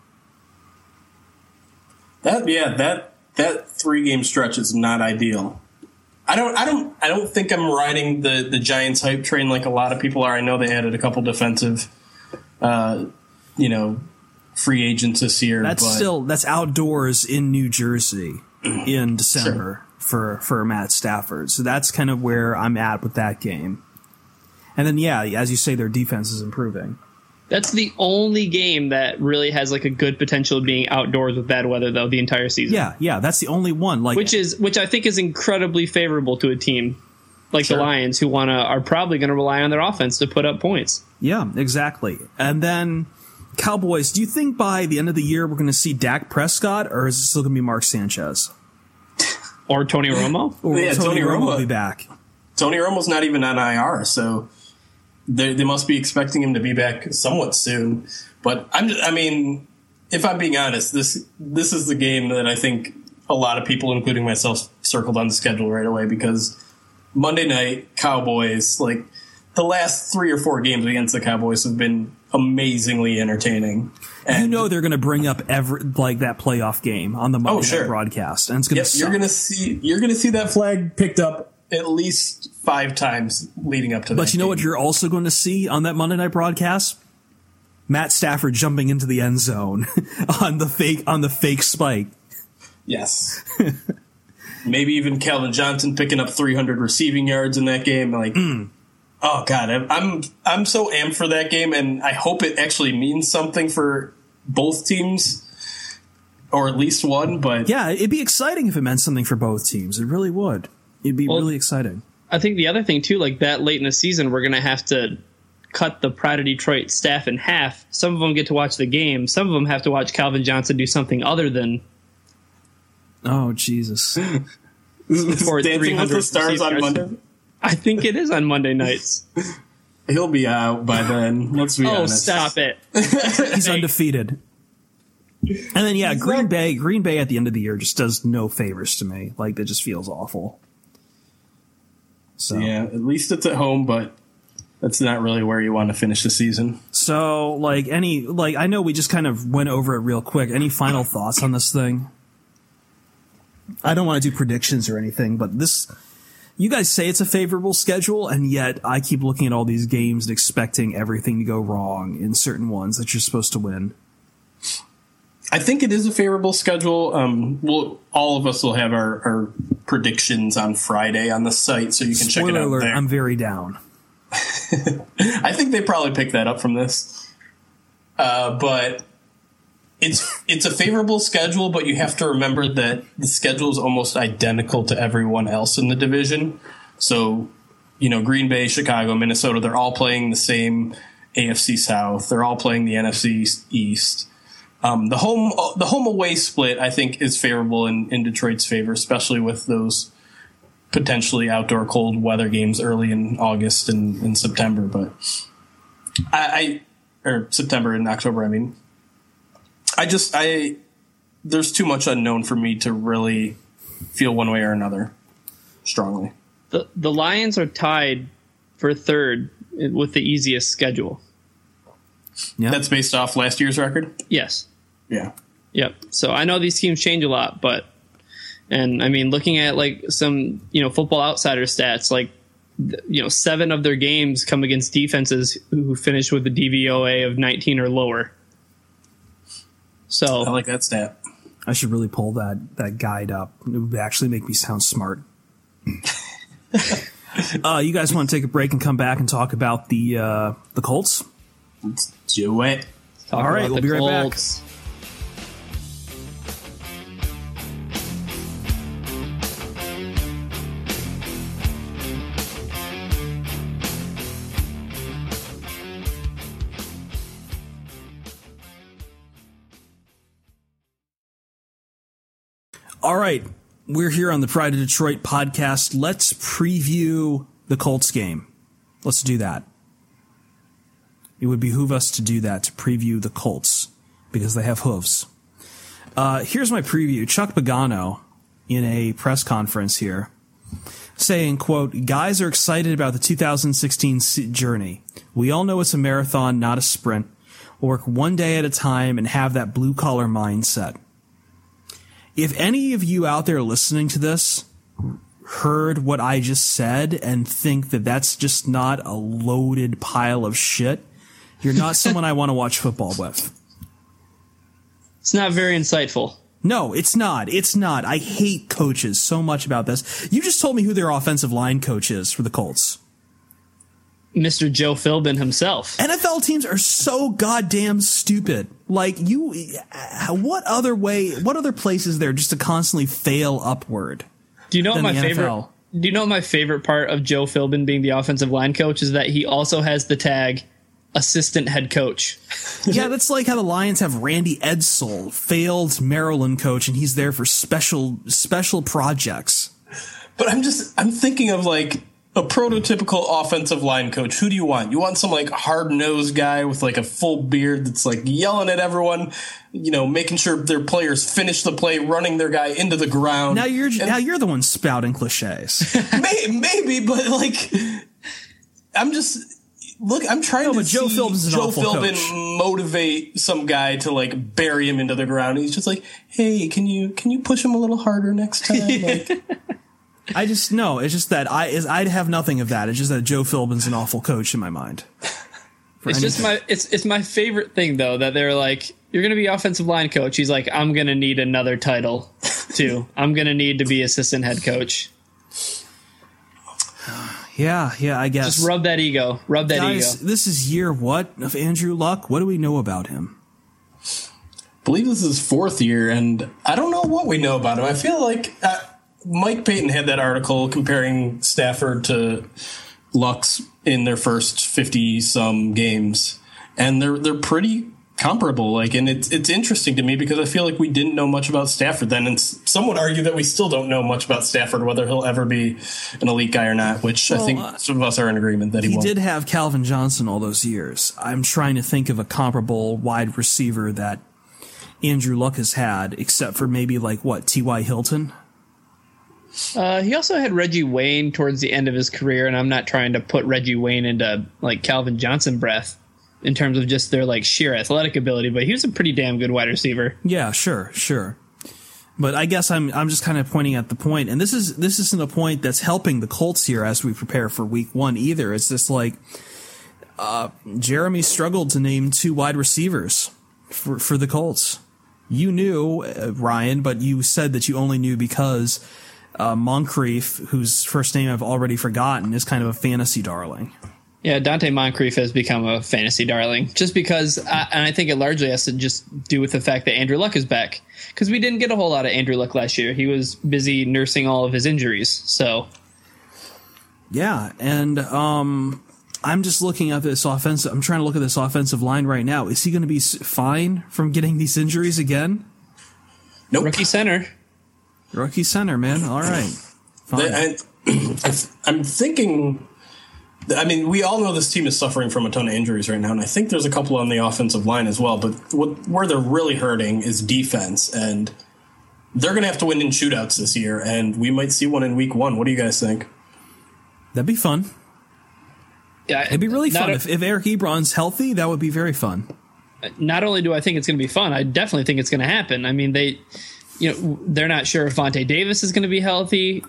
That 3-game stretch is not ideal. I don't think I'm riding the Giants hype train like a lot of people are. I know they added a couple defensive, free agents this year. That's outdoors in New Jersey in December. Sure. For Matt Stafford. So that's kind of where I'm at with that game. And then, yeah, as you say, their defense is improving. That's the only game that really has like a good potential of being outdoors with bad weather, though, the entire season. Yeah, that's the only one. Which I think is incredibly favorable to a team like the Lions, who are probably going to rely on their offense to put up points. Yeah, exactly. And then Cowboys, do you think by the end of the year we're going to see Dak Prescott, or is it still going to be Mark Sanchez? Or Tony Romo? Tony Romo will be back. Tony Romo's not even on IR, so they must be expecting him to be back somewhat soon. But if I'm being honest, this is the game that I think a lot of people, including myself, circled on the schedule right away, because Monday night Cowboys, like the last 3 or 4 games against the Cowboys have been amazingly entertaining. And they're going to bring up that playoff game on the Monday night broadcast, and it's going to suck. You're going to see that flag picked up at least 5 times leading up to that. But you know what you're also going to see on that Monday night broadcast? Matt Stafford jumping into the end zone on the fake spike. Yes. Maybe even Calvin Johnson picking up 300 receiving yards in that game. Oh God, I'm so amped for that game, and I hope it actually means something for both teams, or at least one. But yeah, it'd be exciting if it meant something for both teams. It really would. It'd be really exciting. I think the other thing too, like that late in the season, we're going to have to cut the Pride of Detroit staff in half. Some of them get to watch the game. Some of them have to watch Calvin Johnson do something other than. Oh Jesus! Dancing with the Stars on Monday. I think it is on Monday nights. He'll be out by then. Let's be honest. Oh, stop it! He's undefeated. And then Green Bay at the end of the year just does no favors to me. Like, it just feels awful. So yeah, at least it's at home, but that's not really where you want to finish the season. So I know we just kind of went over it real quick. Any final thoughts on this thing? I don't want to do predictions or anything, but you guys say it's a favorable schedule, and yet I keep looking at all these games and expecting everything to go wrong in certain ones that you're supposed to win. I think it is a favorable schedule. All of us will have our predictions on Friday on the site, so you can check it out there. I'm very down. I think they probably picked that up from this. But it's a favorable schedule, but you have to remember that the schedule is almost identical to everyone else in the division. So, Green Bay, Chicago, Minnesota, they're all playing the same AFC South. They're all playing the NFC East. The home away split, I think, is favorable in Detroit's favor, especially with those potentially outdoor cold weather games early in August and in September. But or September and October, I mean. There's too much unknown for me to really feel one way or another strongly. The Lions are tied for third with the easiest schedule. Yeah. That's based off last year's record? Yes. Yeah. Yep. So I know these teams change a lot, looking at some, Football Outsider stats, 7 of their games come against defenses who finish with a DVOA of 19 or lower. So I like that stat. I should really pull that guide up. It would actually make me sound smart. You guys want to take a break and come back and talk about the Colts? Let's do it. All right, we'll be right back. All right, we're here on the Pride of Detroit podcast. Let's preview the Colts game. Let's do that. It would behoove us to do that, to preview the Colts, because they have hooves. Here's my preview. Chuck Pagano, in a press conference here, saying, quote, "Guys are excited about the 2016 journey. We all know it's a marathon, not a sprint. We'll work one day at a time and have that blue-collar mindset." If any of you out there listening to this heard what I just said and think that that's just not a loaded pile of shit, you're not someone I want to watch football with. It's not very insightful. No, it's not. It's not. I hate coaches so much about this. You just told me who their offensive line coach is for the Colts. Mr. Joe Philbin himself. NFL teams are so goddamn stupid. Like, what other place is there just to constantly fail upward? Do you know what my favorite part of Joe Philbin being the offensive line coach is that he also has the tag assistant head coach. Yeah, that's like how the Lions have Randy Edsall, failed Maryland coach, and he's there for special projects. But I'm thinking of like a prototypical offensive line coach. Who do you want? You want some like hard-nosed guy with like a full beard that's like yelling at everyone, making sure their players finish the play, running their guy into the ground. Now you're the one spouting cliches. maybe, but like I'm trying to see Joe Philbin motivate some guy to like bury him into the ground. He's just like, "Hey, can you push him a little harder next time?" Like, I just know it's just that I'd have nothing of that. It's just that Joe Philbin's an awful coach in my mind. It's my favorite thing though that they're like, "You're going to be offensive line coach." He's like, "I'm going to need another title too. I'm going to need to be assistant head coach." Yeah, I guess. Just rub that ego. Guys, this is year what of Andrew Luck? What do we know about him? I believe this is 4th year, and I don't know what we know about him. I feel like Mike Payton had that article comparing Stafford to Luck's in their first 50-some games, and they're pretty comparable. Like, and it's interesting to me because I feel like we didn't know much about Stafford then, and some would argue that we still don't know much about Stafford, whether he'll ever be an elite guy or not. Which I think some of us are in agreement that he won't. He did have Calvin Johnson all those years. I'm trying to think of a comparable wide receiver that Andrew Luck has had, except for maybe like T.Y. Hilton. He also had Reggie Wayne towards the end of his career, and I'm not trying to put Reggie Wayne into like Calvin Johnson breath in terms of just their like sheer athletic ability, but he was a pretty damn good wide receiver. Yeah, sure. But I guess I'm just kind of pointing at the point, and this isn't a point that's helping the Colts here as we prepare for week 1 either. It's just like Jeremy struggled to name 2 wide receivers for the Colts. You knew, Ryan, but you said that you only knew because Moncrief, whose first name I've already forgotten, is kind of a fantasy darling. Yeah, Dante Moncrief has become a fantasy darling just because, and I think it largely has to just do with the fact that Andrew Luck is back, because we didn't get a whole lot of Andrew Luck last year. He was busy nursing all of his injuries. So, yeah, and I'm just looking at this offensive. I'm trying to look at this offensive line right now. Is he going to be fine from getting these injuries again? Nope. Rookie center, man. All right, fine. I'm thinking. I mean, we all know this team is suffering from a ton of injuries right now, and I think there's a couple on the offensive line as well. But where they're really hurting is defense, and they're going to have to win in shootouts this year, and we might see one in week 1. What do you guys think? That'd be fun. Yeah, it'd be really fun. If Eric Ebron's healthy, that would be very fun. Not only do I think it's going to be fun, I definitely think it's going to happen. I mean, they're not sure if Vontae Davis is going to be healthy.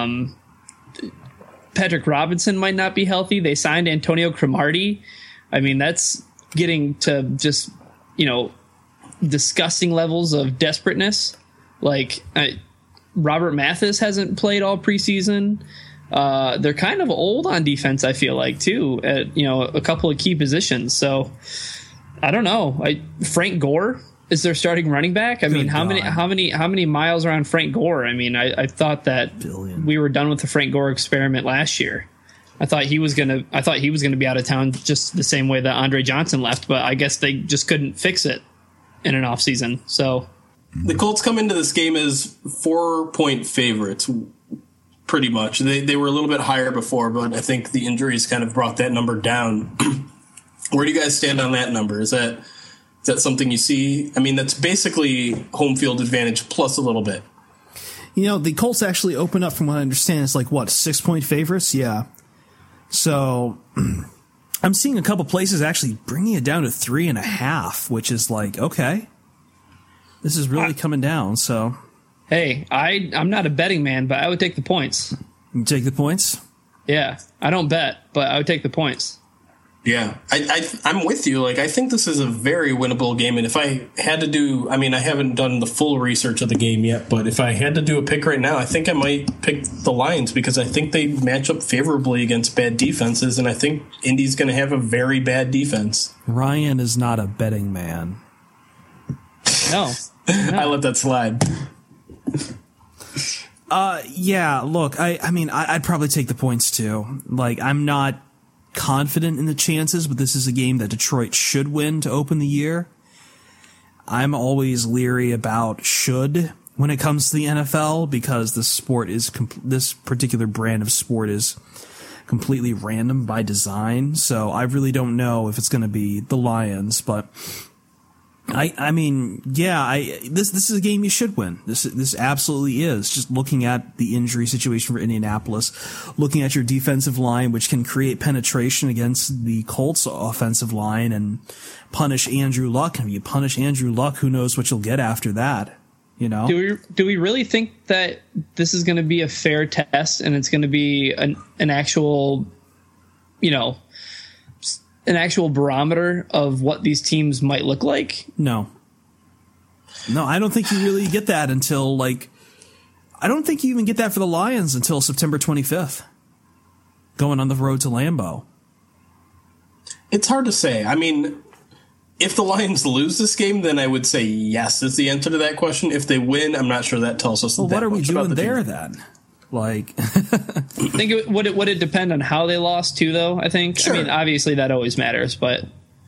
Patrick Robinson might not be healthy. They signed Antonio Cromartie. I mean, that's getting to just, disgusting levels of desperateness. Like, Robert Mathis hasn't played all preseason. They're kind of old on defense, I feel like, too, at, a couple of key positions. So, I don't know. Frank Gore is their starting running back. I mean, how many miles are on Frank Gore? I mean, I thought that we were done with the Frank Gore experiment last year. I thought he was gonna be out of town just the same way that Andre Johnson left, but I guess they just couldn't fix it in an off season. So the Colts come into this game as 4-point favorites, pretty much. They were a little bit higher before, but I think the injuries kind of brought that number down. Where do you guys stand on that number? Is that something you see? I mean, that's basically home field advantage plus a little bit. The Colts actually open up, from what I understand, it's like, 6-point favorites? Yeah. So I'm seeing a couple places actually bringing it down to 3.5, which is like, okay, this is really coming down. So, hey, I'm not a betting man, but I would take the points. You take the points? Yeah, I don't bet, but I would take the points. Yeah, I'm with you. Like, I think this is a very winnable game. And if I had to do, I haven't done the full research of the game yet, but if I had to do a pick right now, I think I might pick the Lions because I think they match up favorably against bad defenses. And I think Indy's going to have a very bad defense. Ryan is not a betting man. No. I let that slide. Yeah, look, I'd probably take the points too. Like, I'm not confident in the chances, but this is a game that Detroit should win to open the year. I'm always leery about should when it comes to the NFL because the sport is this particular brand of sport is completely random by design. So I really don't know if it's going to be the Lions, but this is a game you should win. This absolutely is. Just looking at the injury situation for Indianapolis, looking at your defensive line, which can create penetration against the Colts offensive line and punish Andrew Luck. And if you punish Andrew Luck, who knows what you'll get after that? Do we really think that this is going to be a fair test and it's going to be an actual, an actual barometer of what these teams might look like? No, I don't think you really get that until I don't think you even get that for the Lions until September 25th, going on the road to Lambeau. It's hard to say. If the Lions lose this game, then I would say yes is the answer to that question. If they win, I'm not sure that tells us. Well, what are we doing there then? I think would it depend on how they lost too, though? I think. Sure. Obviously that always matters, but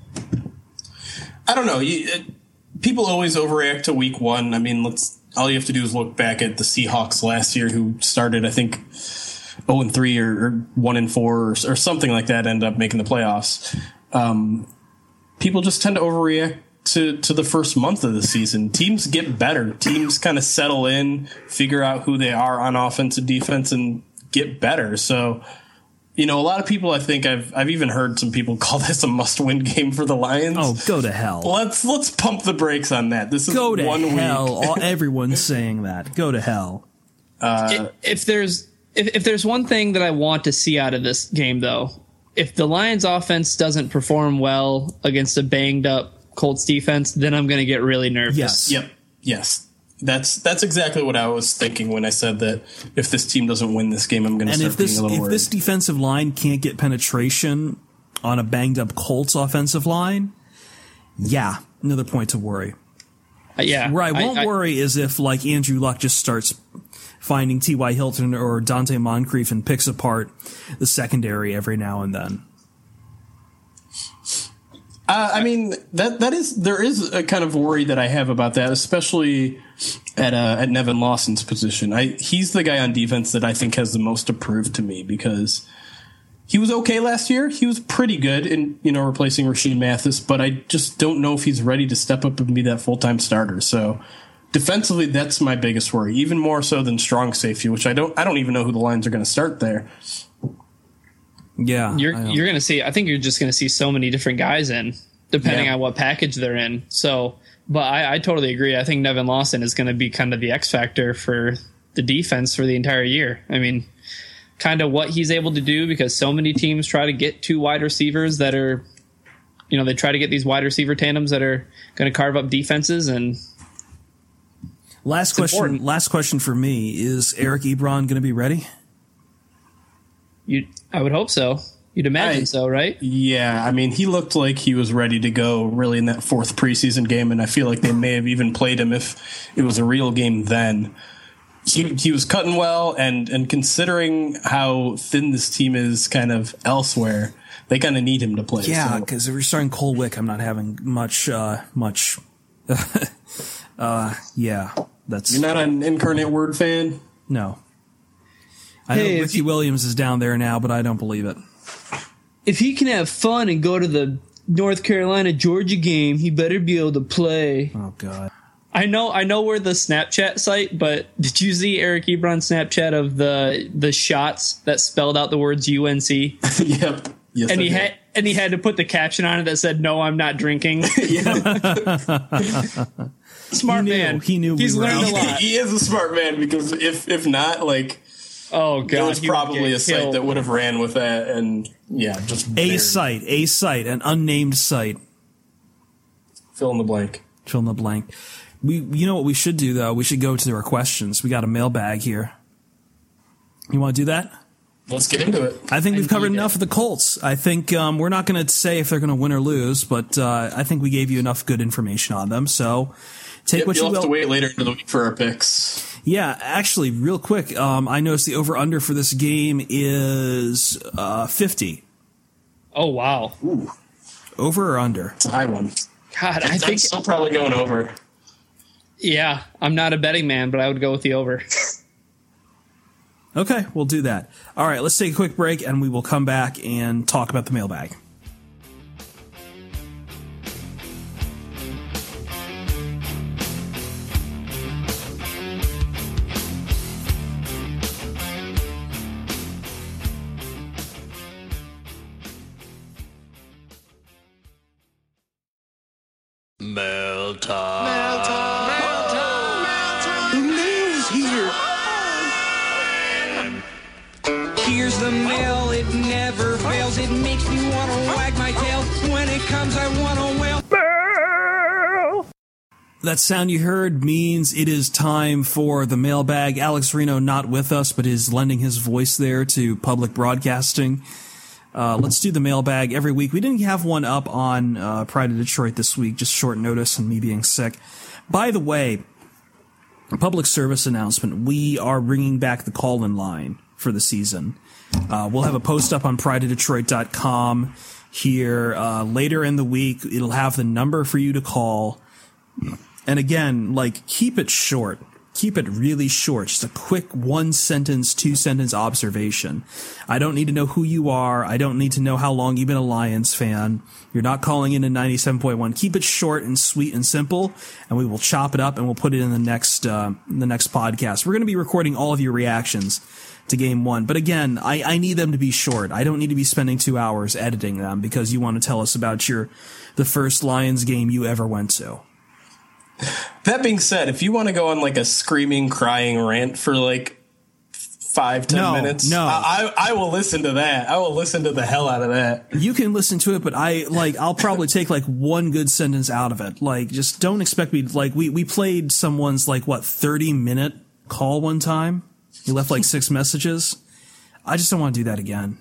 I don't know. People always overreact to week one. All you have to do is look back at the Seahawks last year, who started, I think, 0-3 or 1-4 or something like that, ended up making the playoffs. People just tend to overreact to the first month of the season. Teams get better. Teams kind of settle in, figure out who they are on offense and defense, and get better. So, a lot of people, I think I've even heard some people call this a must-win game for the Lions. Oh, go to hell! Let's pump the brakes on that. This is go to 1 hell. week. Everyone's saying that. Go to hell. If there's one thing that I want to see out of this game, though, if the Lions offense doesn't perform well against a banged up Colts defense, then I'm going to get really nervous. Yes. That's exactly what I was thinking when I said that if this team doesn't win this game, I'm going to start being a little worried. If this defensive line can't get penetration on a banged up Colts offensive line, another point to worry. Where I won't worry is if Andrew Luck just starts finding T.Y. Hilton or Dante Moncrief and picks apart the secondary every now and then. There is a kind of worry that I have about that, especially at Nevin Lawson's position. He's the guy on defense that I think has the most to prove to me because he was okay last year. He was pretty good in replacing Rasheed Mathis, but I just don't know if he's ready to step up and be that full-time starter. So defensively, that's my biggest worry, even more so than strong safety, which I don't even know who the Lions are going to start there. Yeah, you're going to see. I think you're just going to see so many different guys in, depending on what package they're in. So, but I totally agree. I think Nevin Lawson is going to be kind of the X factor for the defense for the entire year. Kind of what he's able to do because so many teams try to get two wide receivers that are, they try to get these wide receiver tandems that are going to carve up defenses. And last question for me: is Eric Ebron going to be ready? I would hope so. You'd imagine so, right? Yeah, he looked like he was ready to go really in that fourth preseason game, and I feel like they may have even played him if it was a real game then. He was cutting well, and considering how thin this team is kind of elsewhere, they kind of need him to play. Yeah, because if you're starting Cole Wick, I'm not having much. Yeah, that's. You're not an Incarnate Word fan? No. I know Ricky Williams is down there now, but I don't believe it. If he can have fun and go to the North Carolina-Georgia game, he better be able to play. Oh, God. I know we're the Snapchat site, but did you see Eric Ebron's Snapchat of the shots that spelled out the words UNC? Yep. Yes, and he had to put the caption on it that said, "No, I'm not drinking." Smart man. He knew. He's learned a lot. He is a smart man, because if not, like, oh god, there was probably a site that would have ran with that, and just a site, an unnamed site. Fill in the blank. You know what we should do though? We should go to our questions. We got a mailbag here. You want to do that? Let's get into it. I think we've covered enough of the Colts. I think we're not going to say if they're going to win or lose, but I think we gave you enough good information on them. So take what you will. You'll have to wait later into the week for our picks. Yeah, actually, real quick, I noticed the over-under for this game is 50. Oh, wow. Ooh. Over or under? It's a high one. God, I think... I'm still probably going over. Yeah, I'm not a betting man, but I would go with the over. Okay, we'll do that. All right, let's take a quick break, and we will come back and talk about the mailbag. Mail time. The mail's here. Here's the mail, it never fails. It makes me want to wag my tail. When it comes, I want to wail. That sound you heard means it is time for the mailbag. Alex Reno not with us, but is lending his voice there to public broadcasting. Let's do the mailbag every week. We didn't have one up on Pride of Detroit this week, just short notice and me being sick. By the way, public service announcement, we are bringing back the call-in line for the season. We'll have a post up on prideofdetroit.com here later in the week. It'll have the number for you to call. And again, keep it short. Keep it really short. Just a quick 1-sentence, 2-sentence observation. I don't need to know who you are. I don't need to know how long you've been a Lions fan. You're not calling in 97.1. Keep it short and sweet and simple, and we will chop it up and we'll put it in the next podcast. We're going to be recording all of your reactions to game one. But again, I need them to be short. I don't need to be spending 2 hours editing them because you want to tell us about the first Lions game you ever went to. That being said, if you want to go on a screaming, crying rant for 5-10 minutes, I will listen to that. I will listen to the hell out of that. You can listen to it, but I'll probably take one good sentence out of it. Just don't expect me. We played someone's 30-minute call one time. He left 6 messages. I just don't want to do that again.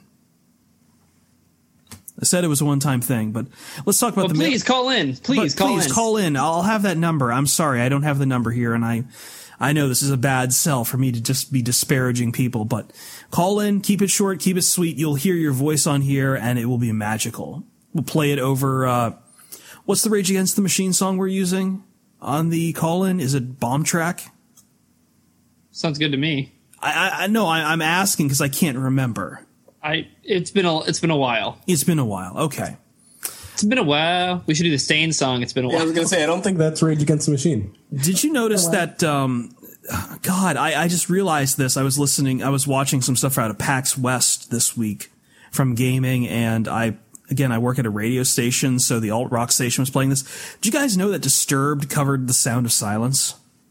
I said it was a one-time thing, but let's talk about please call in. Please call in. I'll have that number. I'm sorry, I don't have the number here, and I know this is a bad sell for me to just be disparaging people, but call in, keep it short, keep it sweet. You'll hear your voice on here, and it will be magical. We'll play it over, what's the Rage Against the Machine song we're using on the call-in? Is it Bomb Track? Sounds good to me. I know, I'm asking because I can't remember. It's been a while. It's been a while. Okay. It's been a while. We should do the Stain song. It's been a while. I was going to say, I don't think that's Rage Against the Machine. Did you notice that, God, I just realized this. I was watching some stuff out of PAX West this week from gaming, and I work at a radio station, so the alt-rock station was playing this. Did you guys know that Disturbed covered The Sound of Silence?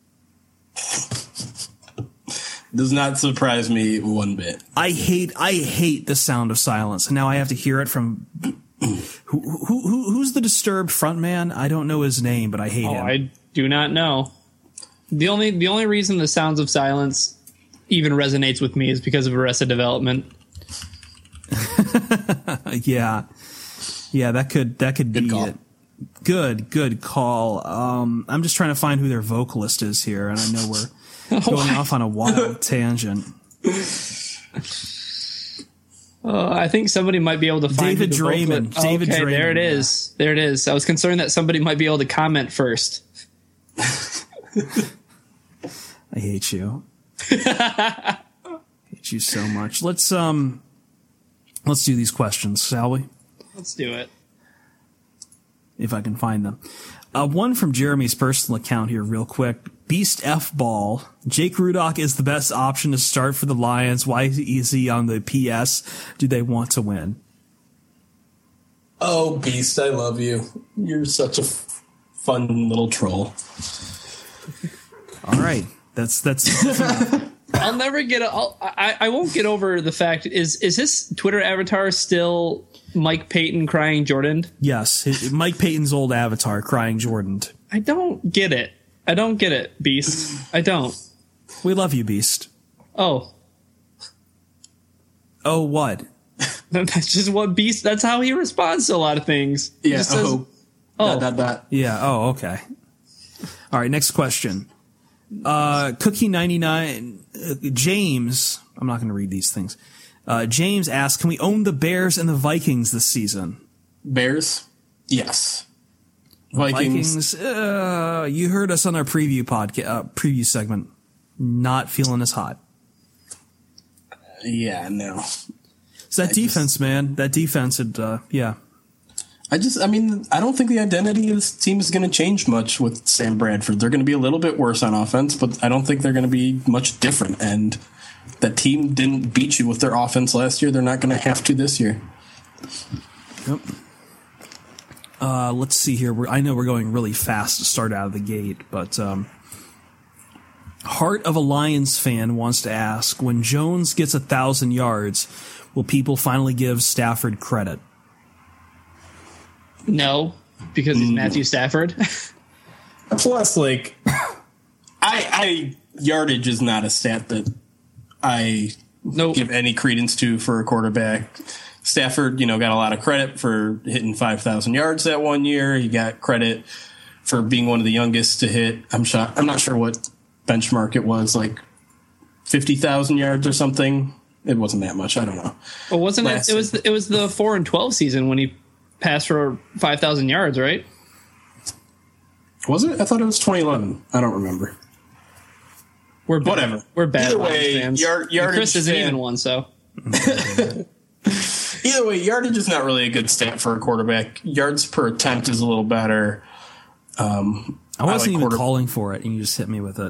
Does not surprise me one bit. I hate The Sound of Silence, and now I have to hear it from who's the Disturbed frontman? I don't know his name, but I hate him. I do not know. The only reason The Sounds of Silence even resonates with me is because of Arrested Development. Yeah, that could be call. it. Good call. I'm just trying to find who their vocalist is here, and I know we're going off on a wild tangent. I think somebody might be able to find David Draymond. David Draymond. There it is. There it is. I was concerned that somebody might be able to comment first. I hate you. I hate you so much. Let's do these questions, shall we? Let's do it. if I can find them. One from Jeremy's personal account here real quick. Beast F Ball. Jake Rudock is the best option to start for the Lions. Why is he on the PS? Do they want to win? Oh, Beast, I love you. You're such a fun little troll. All right. That's I'll never get I won't get over the fact is his Twitter avatar still Mike Payton crying Jordan? Yes, Mike Payton's old avatar crying Jordan. I don't get it. Beast. I don't. We love you, Beast. Oh, what? That's just what Beast. That's how he responds to a lot of things. He yeah. just says, That. Yeah. Oh, okay. All right. Next question. Cookie99 James. I'm not going to read these things. James asks, "Can we own the Bears and the Vikings this season?" Bears, yes. Vikings. You heard us on our preview segment. Not feeling as hot. Yeah, no. It's that defense, man. That defense, yeah. I don't think the identity of this team is going to change much with Sam Bradford. They're going to be a little bit worse on offense, but I don't think they're going to be much different. And that team didn't beat you with their offense last year. They're not going to have to this year. Yep. Let's see here. I know we're going really fast to start out of the gate, but Heart of a Lions fan wants to ask, when Jones gets 1,000 yards, will people finally give Stafford credit? No, because he's Matthew Stafford. Plus, yardage is not a stat that I give any credence to for a quarterback. Stafford, got a lot of credit for hitting 5,000 yards that one year. He got credit for being one of the youngest to hit. I'm not sure what benchmark it was, 50,000 yards or something. It wasn't that much. I don't know. Well, wasn't it? It was the 4-12 season when he passed for 5,000 yards, right? Was it? I thought it was 2011. I don't remember. Whatever. We're bad. Either way, fans. yardage. Chris isn't even one, so. Either way, yardage is not really a good stat for a quarterback. Yards per attempt is a little better. I wasn't even calling for it, and you just hit me with it.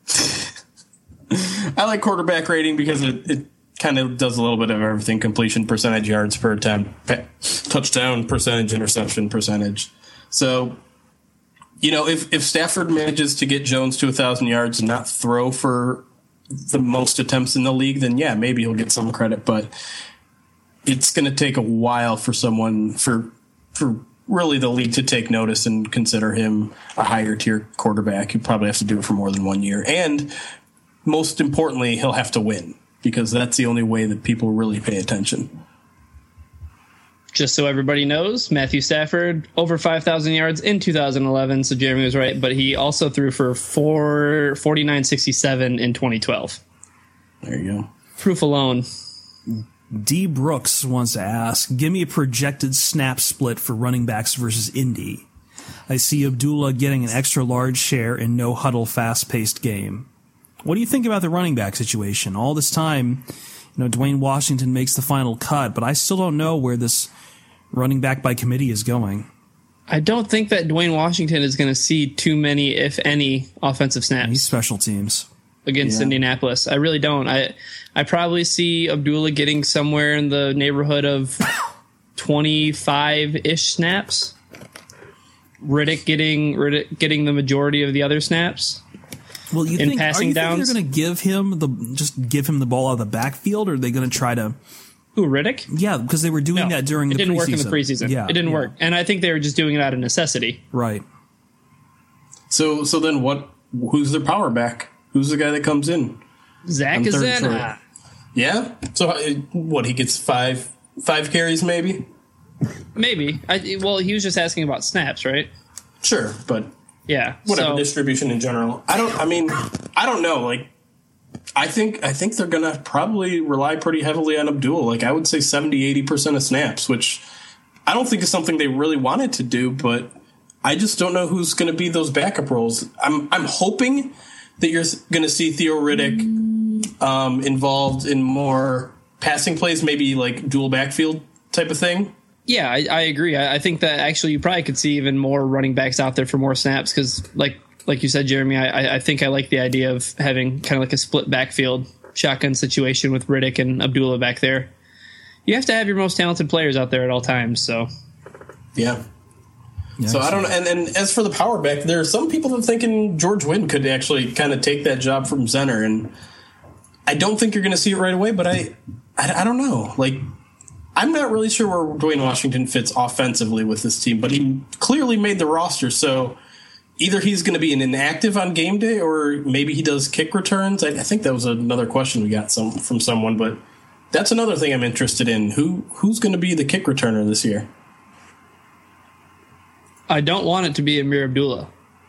I like quarterback rating because it kind of does a little bit of everything: completion percentage, yards per attempt, touchdown percentage, interception percentage. So, if Stafford manages to get Jones to 1,000 yards and not throw for the most attempts in the league, then yeah, maybe he'll get some credit. But it's going to take a while for really the league to take notice and consider him a higher tier quarterback. You probably have to do it for more than 1 year. And most importantly, he'll have to win, because that's the only way that people really pay attention. Just so everybody knows, Matthew Stafford, over 5,000 yards in 2011, so Jeremy was right, but he also threw for 49.67 in 2012. There you go. Proof alone. D. Brooks wants to ask, give me a projected snap split for running backs versus Indy. I see Abdullah getting an extra large share in no huddle, fast-paced game. What do you think about the running back situation? All this time, Dwayne Washington makes the final cut, but I still don't know where this running back by committee is going. I don't think that Dwayne Washington is going to see too many, if any, offensive snaps. He's special teams against Indianapolis. I really don't. I probably see Abdullah getting somewhere in the neighborhood of 25-ish snaps. Riddick getting the majority of the other snaps. Well, you think they're going to give him the ball out of the backfield, or are they going to try to? Who, Riddick? Yeah, because they were doing that during the preseason. It didn't work in the preseason. Yeah, it didn't work, and I think they were just doing it out of necessity. Right. So then what? Who's their power back? Who's the guy that comes in? Zach Azena. Yeah. So what? He gets five carries, maybe. Maybe. He was just asking about snaps, right? Sure, but yeah, whatever, distribution in general. I don't know. I think they're gonna probably rely pretty heavily on Abdul. I would say 70-80% of snaps, which I don't think is something they really wanted to do, but I just don't know who's going to be those backup roles. I'm hoping that you're going to see Theo Riddick involved in more passing plays, maybe like dual backfield type of thing. Yeah, I agree. I think that actually you probably could see even more running backs out there for more snaps because, like you said, Jeremy, I think I like the idea of having kind of like a split backfield shotgun situation with Riddick and Abdullah back there. You have to have your most talented players out there at all times. So, yeah. So I don't know. And as for the power back, there are some people that are thinking George Wynn could actually kind of take that job from Zenner, and I don't think you're going to see it right away. But I don't know. Like, I'm not really sure where Dwayne Washington fits offensively with this team, but he clearly made the roster. So either he's going to be an inactive on game day, or maybe he does kick returns. I think that was another question we got from someone, but that's another thing I'm interested in. Who's going to be the kick returner this year? I don't want it to be Amir Abdullah.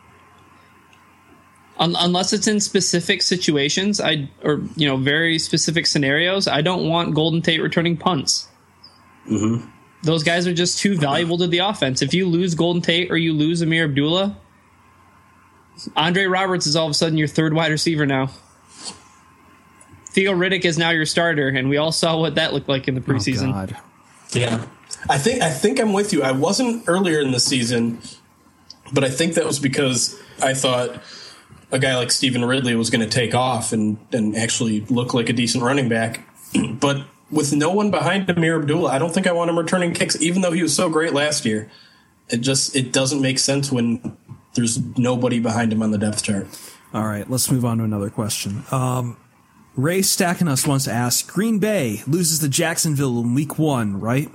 Unless it's in specific situations, very specific scenarios, I don't want Golden Tate returning punts. Mm-hmm. Those guys are just too valuable to the offense. If you lose Golden Tate or you lose Amir Abdullah, Andre Roberts is all of a sudden your third wide receiver now. Theo Riddick is now your starter, and we all saw what that looked like in the preseason. Oh, God. Yeah. I think I'm with you. I wasn't earlier in the season, but I think that was because I thought a guy like Stephen Ridley was going to take off and actually look like a decent running back. But with no one behind Amir Abdullah, I don't think I want him returning kicks, even though he was so great last year. It doesn't make sense when there's nobody behind him on the depth chart. All right, let's move on to another question. Ray Stackenus wants to ask, Green Bay loses to Jacksonville in week 1, right?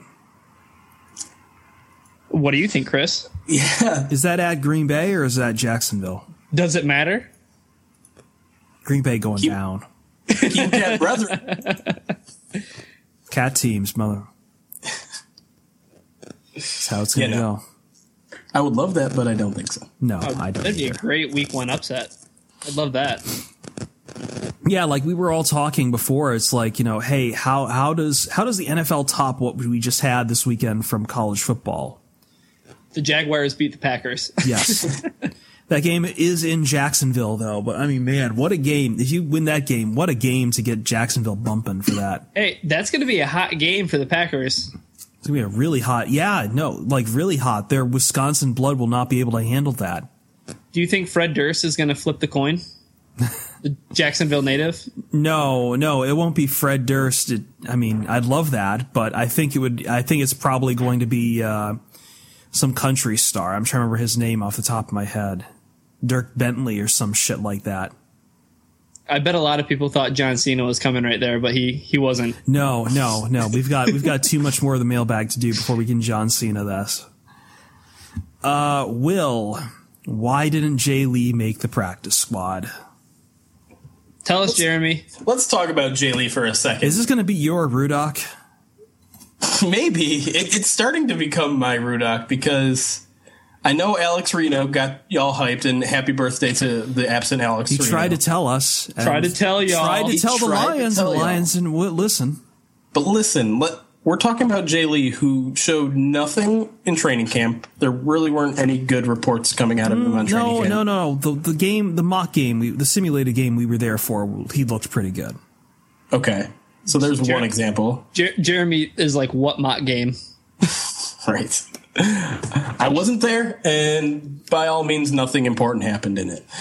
What do you think, Chris? Yeah. Is that at Green Bay or is that Jacksonville? Does it matter? Green Bay going down. Keep Cat brethren. Cat teams, mother. That's how it's going to go. I would love that, but I don't think so. No, I don't. That'd be a great week 1 upset. I'd love that. Yeah, like we were all talking before. It's like, hey, how does the NFL top what we just had this weekend from college football? The Jaguars beat the Packers. Yes. That game is in Jacksonville, though. But, I mean, man, what a game. If you win that game, what a game to get Jacksonville bumping for that. Hey, that's going to be a hot game for the Packers. It's going to be a really hot. Yeah, no, like really hot. Their Wisconsin blood will not be able to handle that. Do you think Fred Durst is going to flip the coin? The Jacksonville native? No, it won't be Fred Durst. I'd love that, but I think it's probably going to be some country star. I'm trying to remember his name off the top of my head. Dirk Bentley or some shit like that. I bet a lot of people thought John Cena was coming right there, but he wasn't. No. We've got too much more of the mailbag to do before we can John Cena this. Will, why didn't Jay Lee make the practice squad? Tell us, Jeremy. Let's talk about Jay Lee for a second. Is this going to be your Rudock? Maybe. It's starting to become my Rudock because I know Alex Reno got y'all hyped, and happy birthday to the absent Alex Reno. He tried to tell us. Tried to tell y'all. Tried to tell the Lions, and the Lions didn't listen. But listen, we're talking about Jay Lee, who showed nothing in training camp. There really weren't any good reports coming out of him on training camp. No. The game, the mock game, the simulated game we were there for, he looked pretty good. Okay. So there's one example. Jeremy is like, what mock game? Right. I wasn't there, and by all means, nothing important happened in it.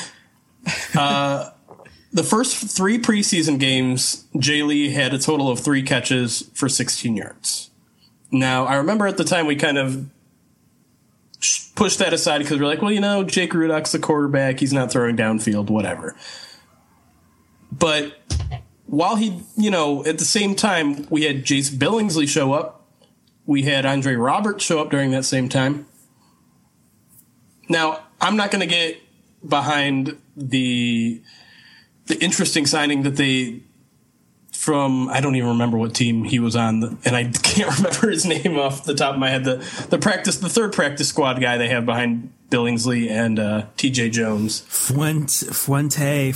The first 3 preseason games, Jay Lee had a total of 3 catches for 16 yards. Now, I remember at the time we kind of pushed that aside because we're like, well, Jake Rudock's the quarterback. He's not throwing downfield, whatever. But while he, at the same time, we had Jace Billingsley show up. We had Andre Roberts show up during that same time. Now, I'm not going to get behind the interesting signing that they from, I don't even remember what team he was on, and I can't remember his name off the top of my head. The third practice squad guy they have behind Billingsley and TJ Jones. Fuente,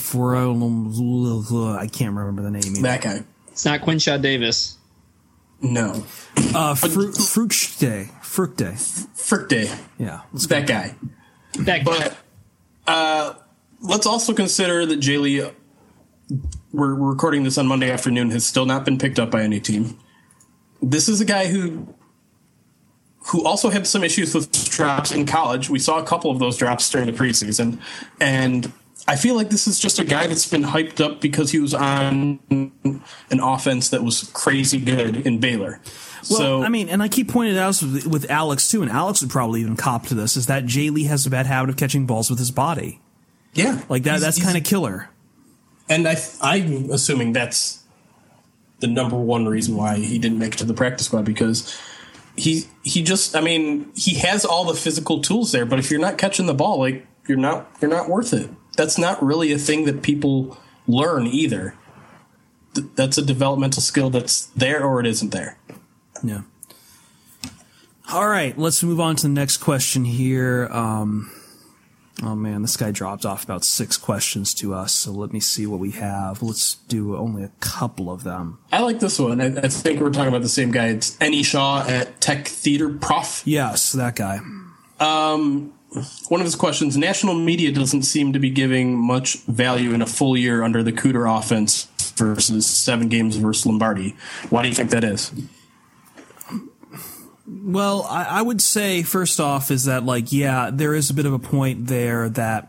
I can't remember the name either. That guy. It's not Quinshaw Davis. No. Fruchte. Yeah. That guy. But let's also consider that Jay Lee, we're recording this on Monday afternoon, has still not been picked up by any team. This is a guy who who also had some issues with drops in college. We saw a couple of those drops during the preseason, and I feel like this is just a guy that's been hyped up because he was on an offense that was crazy good in Baylor. Well, so, I mean, and I keep pointing it out with Alex, too, and Alex would probably even cop to this, is that Jay Lee has a bad habit of catching balls with his body. Yeah. Like, that's kind of killer. And I'm assuming that's the number one reason why he didn't make it to the practice squad, because he just, I mean, he has all the physical tools there, but if you're not catching the ball, like, you're not worth it. That's not really a thing that people learn either. That's a developmental skill that's there or it isn't there. Yeah. All right, let's move on to the next question here. Oh, man, this guy dropped off about 6 questions to us, so let me see what we have. Let's do only a couple of them. I like this one. I think we're talking about the same guy. It's Ennie Shaw at Tech Theater Prof. Yes, that guy. One of his questions, national media doesn't seem to be giving much value in a full year under the Cooter offense versus 7 games versus Lombardi. Why do you think that is? Well, I would say, first off, is that, like, yeah, there is a bit of a point there that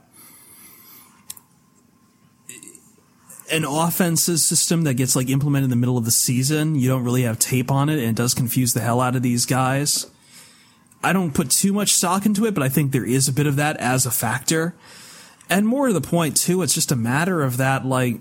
an offensive system that gets, like, implemented in the middle of the season, you don't really have tape on it, and it does confuse the hell out of these guys. I don't put too much stock into it, but I think there is a bit of that as a factor. And more to the point, too, it's just a matter of that, like,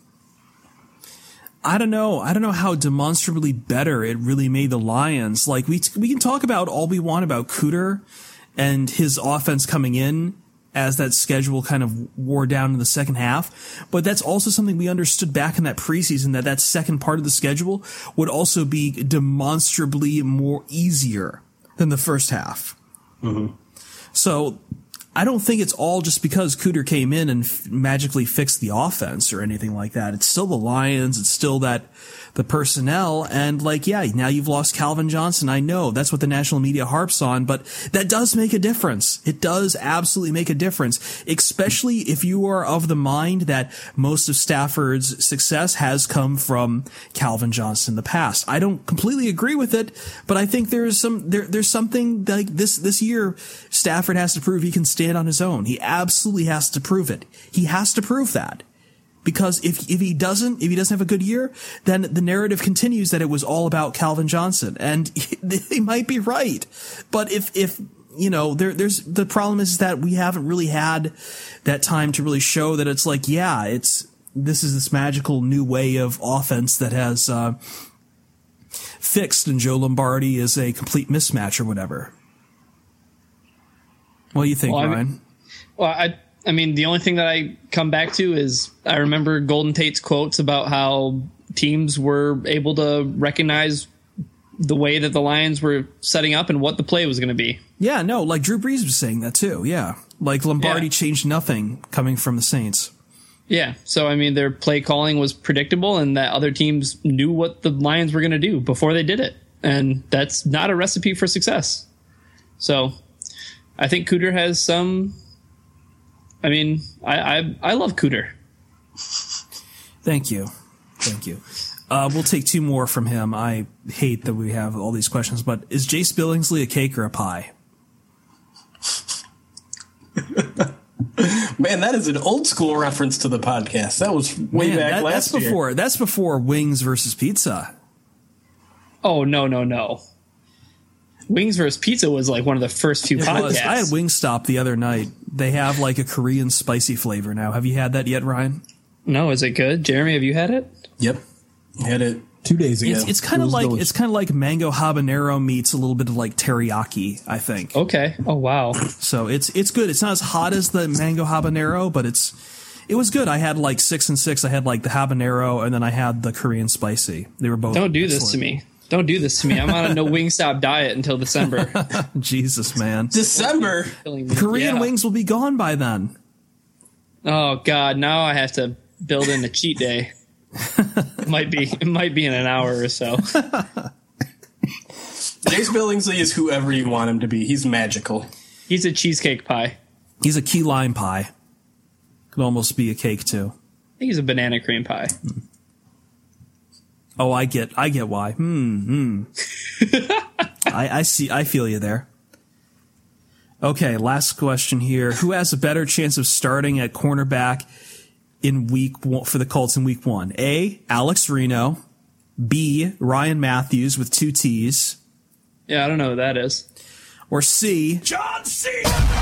I don't know how demonstrably better it really made the Lions. Like, we can talk about all we want about Cooter and his offense coming in as that schedule kind of wore down in the second half. But that's also something we understood back in that preseason, that second part of the schedule would also be demonstrably more easier than the first half. Mm-hmm. So I don't think it's all just because Cooter came in and magically fixed the offense or anything like that. It's still the Lions. It's still the personnel. And, like, yeah, now you've lost Calvin Johnson. I know that's what the national media harps on, but that does make a difference. It does absolutely make a difference, especially if you are of the mind that most of Stafford's success has come from Calvin Johnson in the past. I don't completely agree with it, but I think there's something like this year Stafford has to prove he can stand on his own. He absolutely has to prove it. He has to prove that. Because if he doesn't have a good year, then the narrative continues that it was all about Calvin Johnson. And they might be right. But if you know, there's the problem is that we haven't really had that time to really show that it's like, yeah, this is this magical new way of offense that has fixed, and Joe Lombardi is a complete mismatch or whatever. What do you think, Ryan? I mean, the only thing that I come back to is I remember Golden Tate's quotes about how teams were able to recognize the way that the Lions were setting up and what the play was going to be. Yeah, no, like Drew Brees was saying that too. Yeah, like Lombardi changed nothing coming from the Saints. Yeah, so I mean, their play calling was predictable, and that other teams knew what the Lions were going to do before they did it, and that's not a recipe for success. So I think Cooter has some. I mean, I love Cooter. Thank you. We'll take 2 more from him. I hate that we have all these questions, but is Jace Billingsley a cake or a pie? Man, that is an old school reference to the podcast. That was way back last year. That's before wings versus pizza. Oh, no. Wings vs. Pizza was like one of the first few podcasts. I had Wingstop the other night. They have like a Korean spicy flavor now. Have you had that yet, Ryan? No, is it good? Jeremy, have you had it? Yep. I had it 2 days ago. It's kind of like mango habanero meets a little bit of like teriyaki, I think. Okay. Oh wow. So it's good. It's not as hot as the mango habanero, but it was good. I had like 6 and 6. I had like the habanero and then I had the Korean spicy. They were both Don't do this to me. Don't do this to me. I'm on a no Wingstop diet until December. Jesus, man. December? Korean wings will be gone by then. Oh, God. Now I have to build in a cheat day. It might be in an hour or so. Jace Billingsley is whoever you want him to be. He's magical. He's a cheesecake pie. He's a key lime pie. Could almost be a cake, too. I think he's a banana cream pie. Oh, I get why. I I see. I feel you there. Okay, last question here. Who has a better chance of starting at cornerback for the Colts in week 1? A, Alex Reno. B, Ryan Matthews with 2 T's. Yeah, I don't know who that is. Or C, John Cena!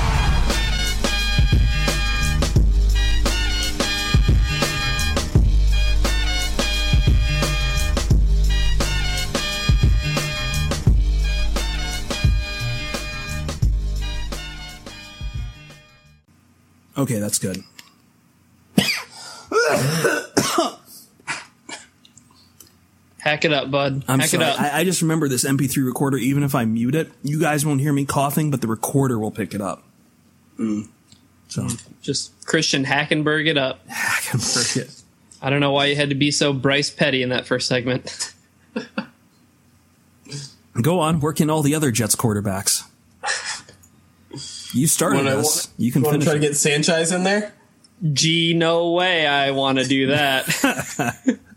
Okay, that's good. Hack it up, bud. I'm Hack sorry. it up. I just remember this MP3 recorder, even if I mute it, you guys won't hear me coughing, but the recorder will pick it up. So just Christian Hackenberg it up. Hackenberg it. I don't know why you had to be so Bryce Petty in that first segment. Go on, work in all the other Jets quarterbacks. You started this. You can finish. Try to get Sanchez in there? Gee, no way I want to do that.